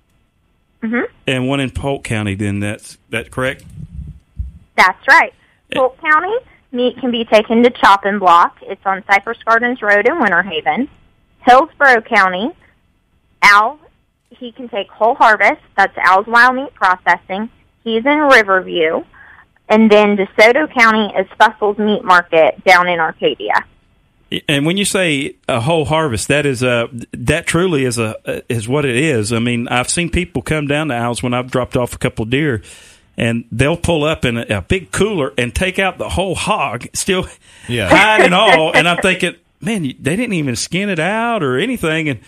and one in Polk County. Then that's correct? That's right. Polk County, meat can be taken to Chopping Block. It's on Cypress Gardens Road in Winter Haven. Hillsborough County, Al, he can take Whole Harvest. That's Al's Wild Meat Processing. He's in Riverview. And then DeSoto County is Fussel's Meat Market down in Arcadia. And when you say a whole harvest, that truly is what it is. I mean, I've seen people come down to Al's when I've dropped off a couple deer, and they'll pull up in a big cooler and take out the whole hog, still hide and all. And I'm thinking, man, they didn't even skin it out or anything. And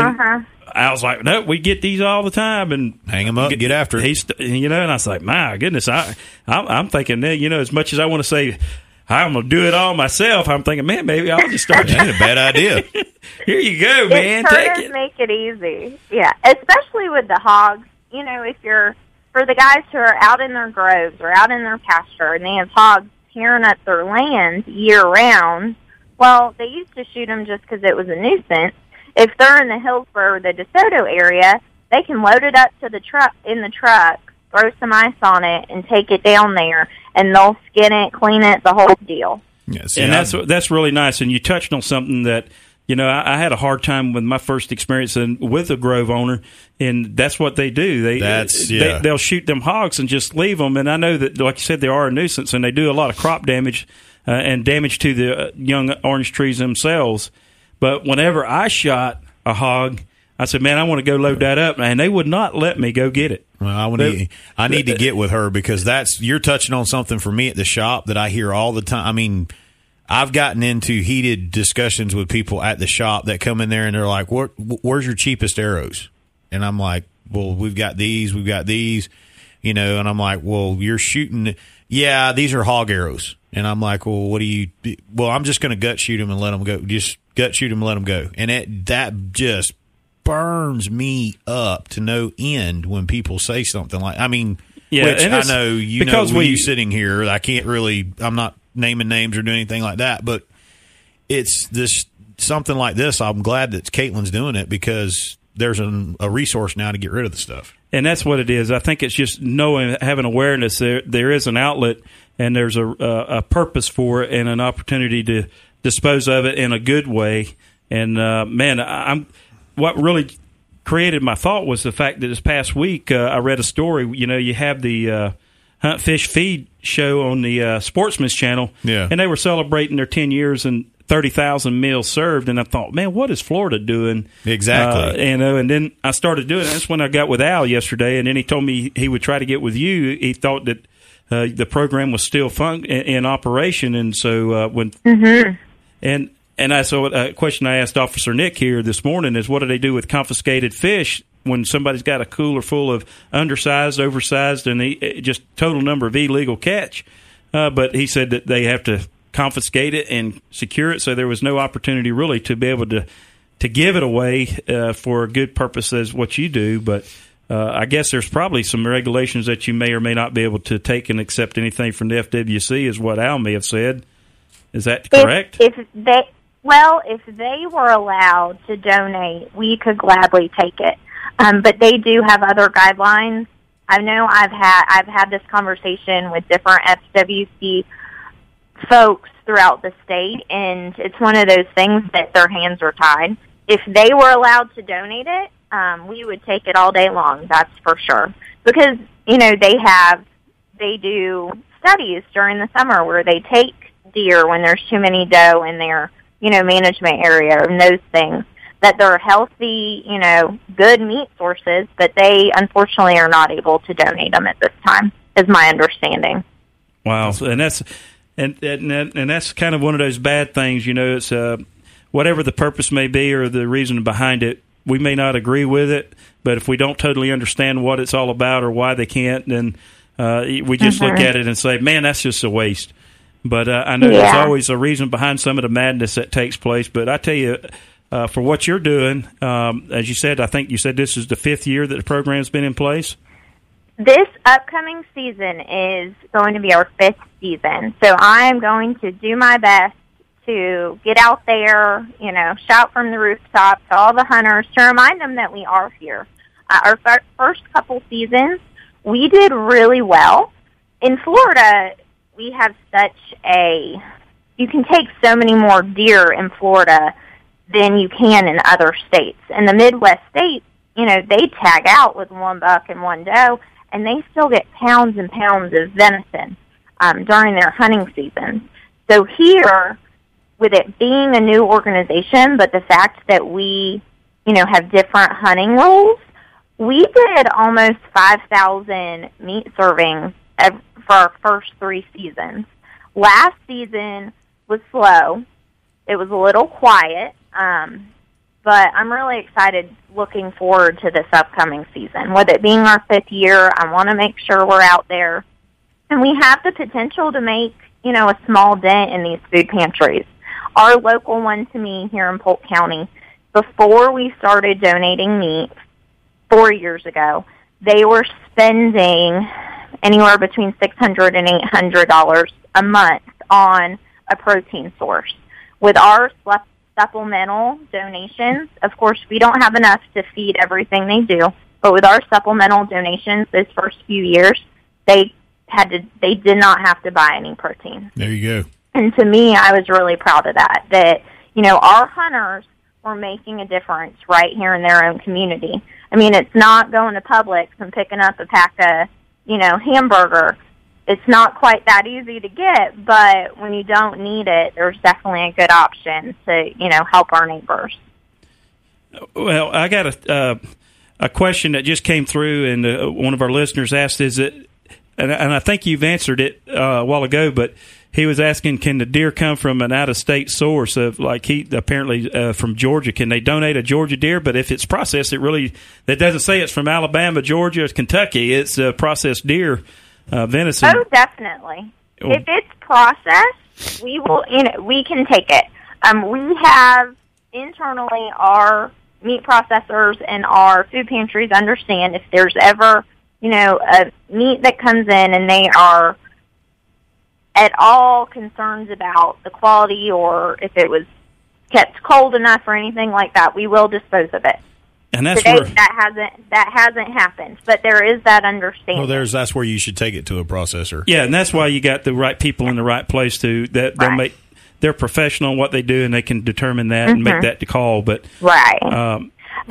I was like, no, we get these all the time and hang them up and get after it. And I was like, my goodness, I'm thinking, as much as I want to say I'm going to do it all myself, I'm thinking, man, maybe I'll just start. That ain't a bad idea. Here you go, man. Take it. Make it easy. Yeah, especially with the hogs. If you're, for the guys who are out in their groves or out in their pasture and they have hogs tearing up their land year-round, well, they used to shoot them just because it was a nuisance. If they're in the Hillsborough or the DeSoto area, they can load it up to the truck, throw some ice on it, and take it down there, and they'll skin it, clean it, the whole deal. Yes, and that's really nice. And you touched on something that I had a hard time with my first experience with a grove owner, and that's what they do. They'll shoot them hogs and just leave them. And I know that, like you said, they are a nuisance, and they do a lot of crop damage and damage to the young orange trees themselves. But whenever I shot a hog, I said, man, I want to go load that up. And they would not let me go get it. Well, I need to get with her because you're touching on something for me at the shop that I hear all the time. I mean, I've gotten into heated discussions with people at the shop that come in there and they're like, where's your cheapest arrows? And I'm like, well, we've got these. And I'm like, well, you're shooting. Yeah, these are hog arrows. And I'm like, well, I'm just going to gut shoot them and let them go. Just gut shoot them and let them go. And that just burns me up to no end when people say something like, which I know, you sitting here, I can't really, I'm not naming names or doing anything like that, but it's this something like this. I'm glad that Caitlin's doing it because there's a resource now to get rid of the stuff. And that's what it is. I think it's just having awareness. There is an outlet, and there's a purpose for it, and an opportunity to dispose of it in a good way. And what really created my thought was the fact that this past week I read a story. You have the Hunt, Fish, Feed show on the Sportsman's Channel, and they were celebrating their 10 years and 30,000 meals served, and I thought, man, what is Florida doing? Exactly. And then I started doing it. That's when I got with Al yesterday, and then he told me he would try to get with you. He thought that the program was still in operation, and so so a question I asked Officer Nick here this morning is, what do they do with confiscated fish when somebody's got a cooler full of undersized, oversized, and just total number of illegal catch? But he said that they have to confiscate it and secure it, so there was no opportunity really to be able to give it away for a good purpose as what you do. But I guess there's probably some regulations that you may or may not be able to take and accept anything from the FWC, is what Al may have said. Is that correct? If they were allowed to donate, we could gladly take it. But they do have other guidelines. I know I've had this conversation with different FWC folks throughout the state, and it's one of those things that their hands are tied. If they were allowed to donate it, we would take it all day long, that's for sure. Because, they do studies during the summer where they take deer when there's too many doe in their, management area and those things, that they're healthy, good meat sources, but they unfortunately are not able to donate them at this time, is my understanding. Wow. And that's kind of one of those bad things, it's whatever the purpose may be or the reason behind it, we may not agree with it, but if we don't totally understand what it's all about or why they can't, then we just look at it and say, man, that's just a waste. But I know there's always a reason behind some of the madness that takes place. But I tell you, for what you're doing, as you said, I think you said this is the 5th year that the program's been in place? This upcoming season is going to be our 5th season. So I'm going to do my best to get out there, shout from the rooftops to all the hunters to remind them that we are here. Our first couple seasons, we did really well. In Florida, we have you can take so many more deer in Florida than you can in other states. In the Midwest states, they tag out with one buck and one doe, and they still get pounds and pounds of venison during their hunting season. So here, with it being a new organization, but the fact that we, have different hunting rules, we did almost 5,000 meat servings for our first 3 seasons. Last season was slow. It was a little quiet, but I'm really excited looking forward to this upcoming season. With it being our 5th year, I want to make sure we're out there. And we have the potential to make, a small dent in these food pantries. Our local one to me here in Polk County, before we started donating meat 4 years ago, they were spending anywhere between $600 and $800 a month on a protein source. With our supplemental donations, of course, we don't have enough to feed everything they do, but with our supplemental donations those first few years, they did not have to buy any protein. There you go. And to me, I was really proud of that, our hunters were making a difference right here in their own community. I mean, it's not going to Publix and picking up a pack of, hamburger. It's not quite that easy to get, but when you don't need it, there's definitely a good option to, help our neighbors. Well, I got a question that just came through, and one of our listeners asked, and I think you've answered it a while ago, but he was asking, can the deer come from an out-of-state source apparently from Georgia? Can they donate a Georgia deer? But if it's processed, that doesn't say it's from Alabama, Georgia, or Kentucky. It's processed deer venison. Oh, definitely. If it's processed, we will. We can take it. We have internally our meat processors and our food pantries understand if there's ever a meat that comes in and they are at all concerns about the quality or if it was kept cold enough or anything like that, we will dispose of it. And that's today, that hasn't happened, but there is that understanding. Well, that's where you should take it to a processor. Yeah, and that's why you got the right people in the right place they're professional in what they do, and they can determine that and make that call. But right,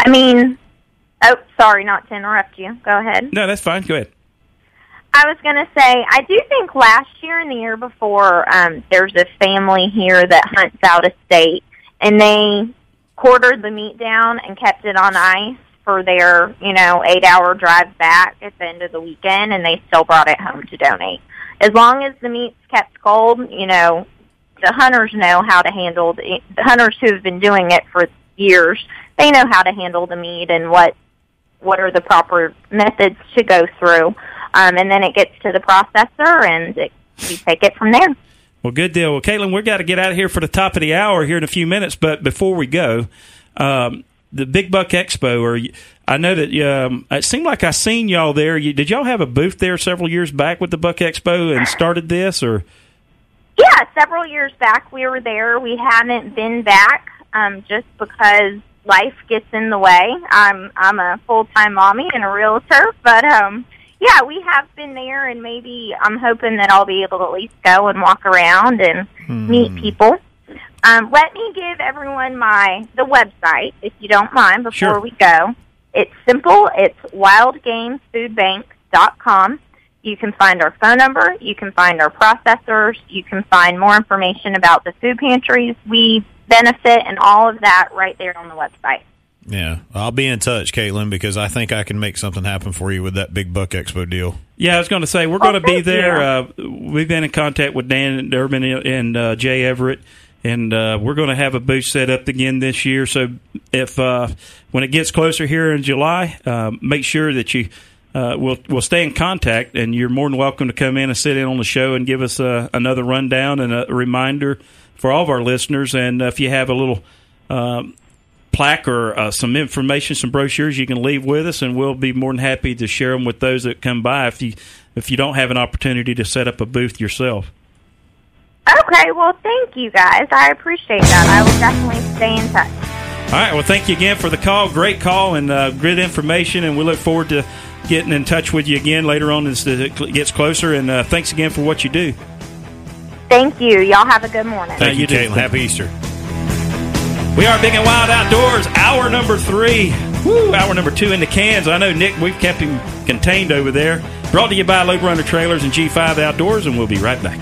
sorry, not to interrupt you. Go ahead. No, that's fine. Go ahead. I was going to say, I do think last year and the year before, there's a family here that hunts out of state, and they quartered the meat down and kept it on ice for their, 8-hour drive back at the end of the weekend, and they still brought it home to donate. As long as the meat's kept cold, the hunters know how to handle the hunters who have been doing it for years. They know how to handle the meat and what are the proper methods to go through. And then it gets to the processor, and we take it from there. Well, good deal. Well, Caitlin, we've got to get out of here for the top of the hour here in a few minutes. But before we go, the Big Buck Expo, I know that it seemed like I seen y'all there. Did y'all have a booth there several years back with the Buck Expo and started this? Or yeah, several years back we were there. We haven't been back just because life gets in the way. I'm a full-time mommy and a realtor, but yeah, we have been there, and maybe I'm hoping that I'll be able to at least go and walk around and meet people. Let me give everyone the website, if you don't mind, before we go. It's simple. It's wildgamesfoodbank.com. You can find our phone number. You can find our processors. You can find more information about the food pantries we benefit and all of that right there on the website. Yeah, I'll be in touch, Caitlin, because I think I can make something happen for you with that big Buck Expo deal. Yeah, I was going to say, we're going to be there. We've been in contact with Dan Durbin and Jay Everett, and we're going to have a booth set up again this year. So if when it gets closer here in July, make sure that you we'll stay in contact, and you're more than welcome to come in and sit in on the show and give us another rundown and a reminder for all of our listeners. And if you have a little plaque or some information, some brochures you can leave with us, and we'll be more than happy to share them with those that come by if you don't have an opportunity to set up a booth yourself. Okay, well, thank you guys. I appreciate that. I will definitely stay in touch. All right, well, thank you again for the call. Great call and good information, and we look forward to getting in touch with you again later on as it gets closer, and thanks again for what you do. Thank you. Y'all have a good morning. Thank you, Caitlin. Happy Easter. We are Big and Wild Outdoors, hour number 3. Woo, hour number 2 in the cans. I know, Nick, we've kept him contained over there. Brought to you by Load Runner Trailers and G5 Outdoors, and we'll be right back.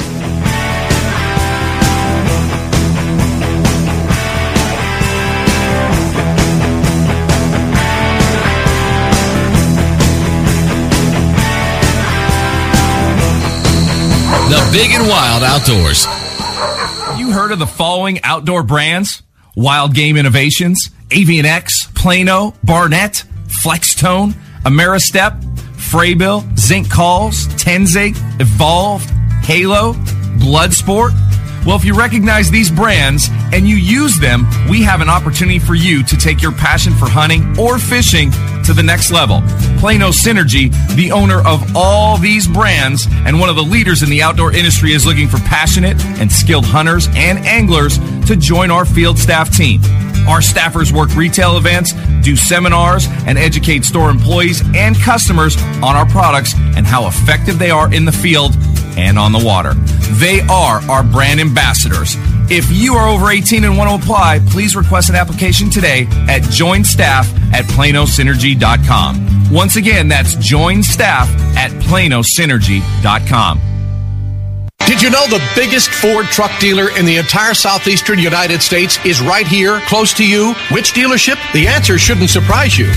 The Big and Wild Outdoors. You heard of the following outdoor brands? Wild Game Innovations, Avian-X, Plano, Barnett, Flextone, Ameristep, Fraybill, Zinc Calls, Tenzig, Evolve, Halo, Bloodsport. Well, if you recognize these brands and you use them, we have an opportunity for you to take your passion for hunting or fishing to the next level. Plano Synergy, the owner of all these brands and one of the leaders in the outdoor industry, is looking for passionate and skilled hunters and anglers to join our field staff team. Our staffers work retail events, do seminars, and educate store employees and customers on our products and how effective they are in the field and on the water. They are our brand ambassadors. If you are over 18 and want to apply, please request an application today at joinstaff@planosynergy.com. Once again, that's joinstaff@planosynergy.com. Did you know the biggest Ford truck dealer in the entire southeastern United States is right here, close to you? Which dealership? The answer shouldn't surprise you.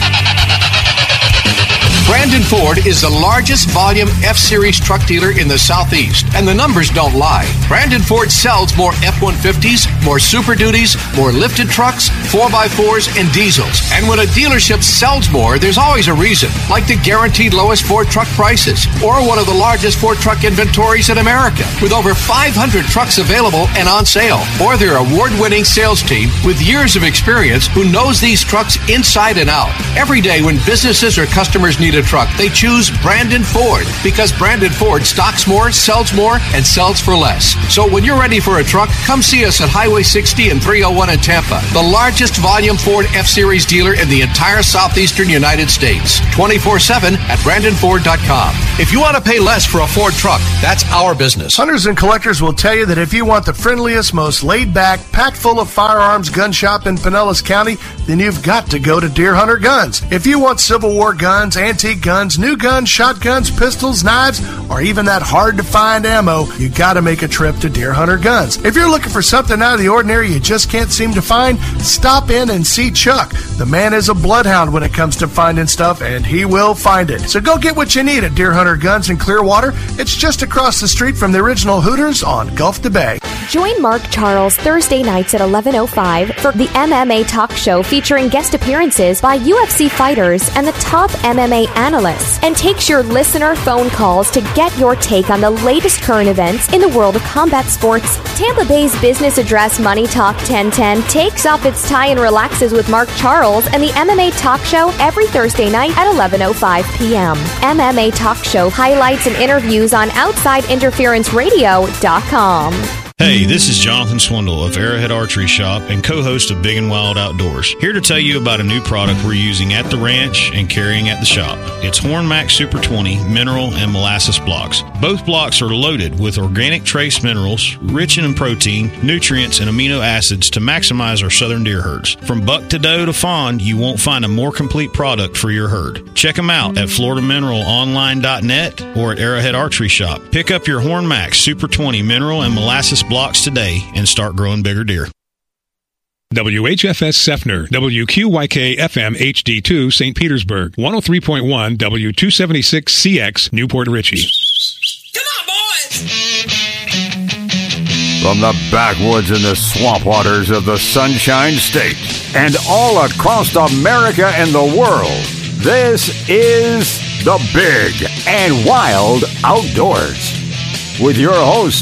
Brandon Ford is the largest volume F-Series truck dealer in the Southeast, and the numbers don't lie. Brandon Ford sells more F-150s, more Super Duties, more lifted trucks, 4x4s, and diesels. And when a dealership sells more, there's always a reason, like the guaranteed lowest Ford truck prices, or one of the largest Ford truck inventories in America, with over 500 trucks available and on sale, or their award-winning sales team with years of experience who knows these trucks inside and out. Every day when businesses or customers need a truck, they choose Brandon Ford, because Brandon Ford stocks more, sells more, and sells for less. So when you're ready for a truck, come see us at Highway 60 and 301 in Tampa, the largest volume Ford F-Series dealer in the entire southeastern United States. 24/7 at BrandonFord.com. If you want to pay less for a Ford truck, that's our business. Hunters and collectors will tell you that if you want the friendliest, most laid-back, packed full of firearms gun shop in Pinellas County, then you've got to go to Deer Hunter Guns. If you want Civil War guns, antique guns, new guns, shotguns, pistols, knives, or even that hard-to-find ammo, you got to make a trip to Deer Hunter Guns. If you're looking for something out of the ordinary you just can't seem to find, stop in and see Chuck. The man is a bloodhound when it comes to finding stuff, and he will find it. So go get what you need at Deer Hunter Guns in Clearwater. It's just across the street from the original Hooters on Gulf to Bay. Join Mark Charles Thursday nights at 11:05 for the MMA Talk Show, featuring guest appearances by UFC fighters and the top MMA analysts, and takes your listener phone calls to get your take on the latest current events in the world of combat sports. Tampa Bay's business address Money Talk 1010 takes off its tie and relaxes with Mark Charles and the MMA Talk Show every Thursday night at 11:05 p.m. MMA Talk Show highlights and interviews on OutsideInterferenceRadio.com. Hey, this is Jonathan Swindle of Arrowhead Archery Shop and co-host of Big and Wild Outdoors. Here to tell you about a new product we're using at the ranch and carrying at the shop. It's HornMax Super 20 mineral and molasses blocks. Both blocks are loaded with organic trace minerals, rich in protein, nutrients, and amino acids to maximize our southern deer herds. From buck to doe to fawn, you won't find a more complete product for your herd. Check them out at FloridaMineralOnline.net or at Arrowhead Archery Shop. Pick up your HornMax Super 20 mineral and molasses blocks today and start growing bigger deer. WHFS Seffner, WQYK FM HD2 St. Petersburg, 103.1 W276CX Newport Richey. Come on, boys! From the backwoods and the swamp waters of the Sunshine State and all across America and the world, this is the Big and Wild Outdoors with your host,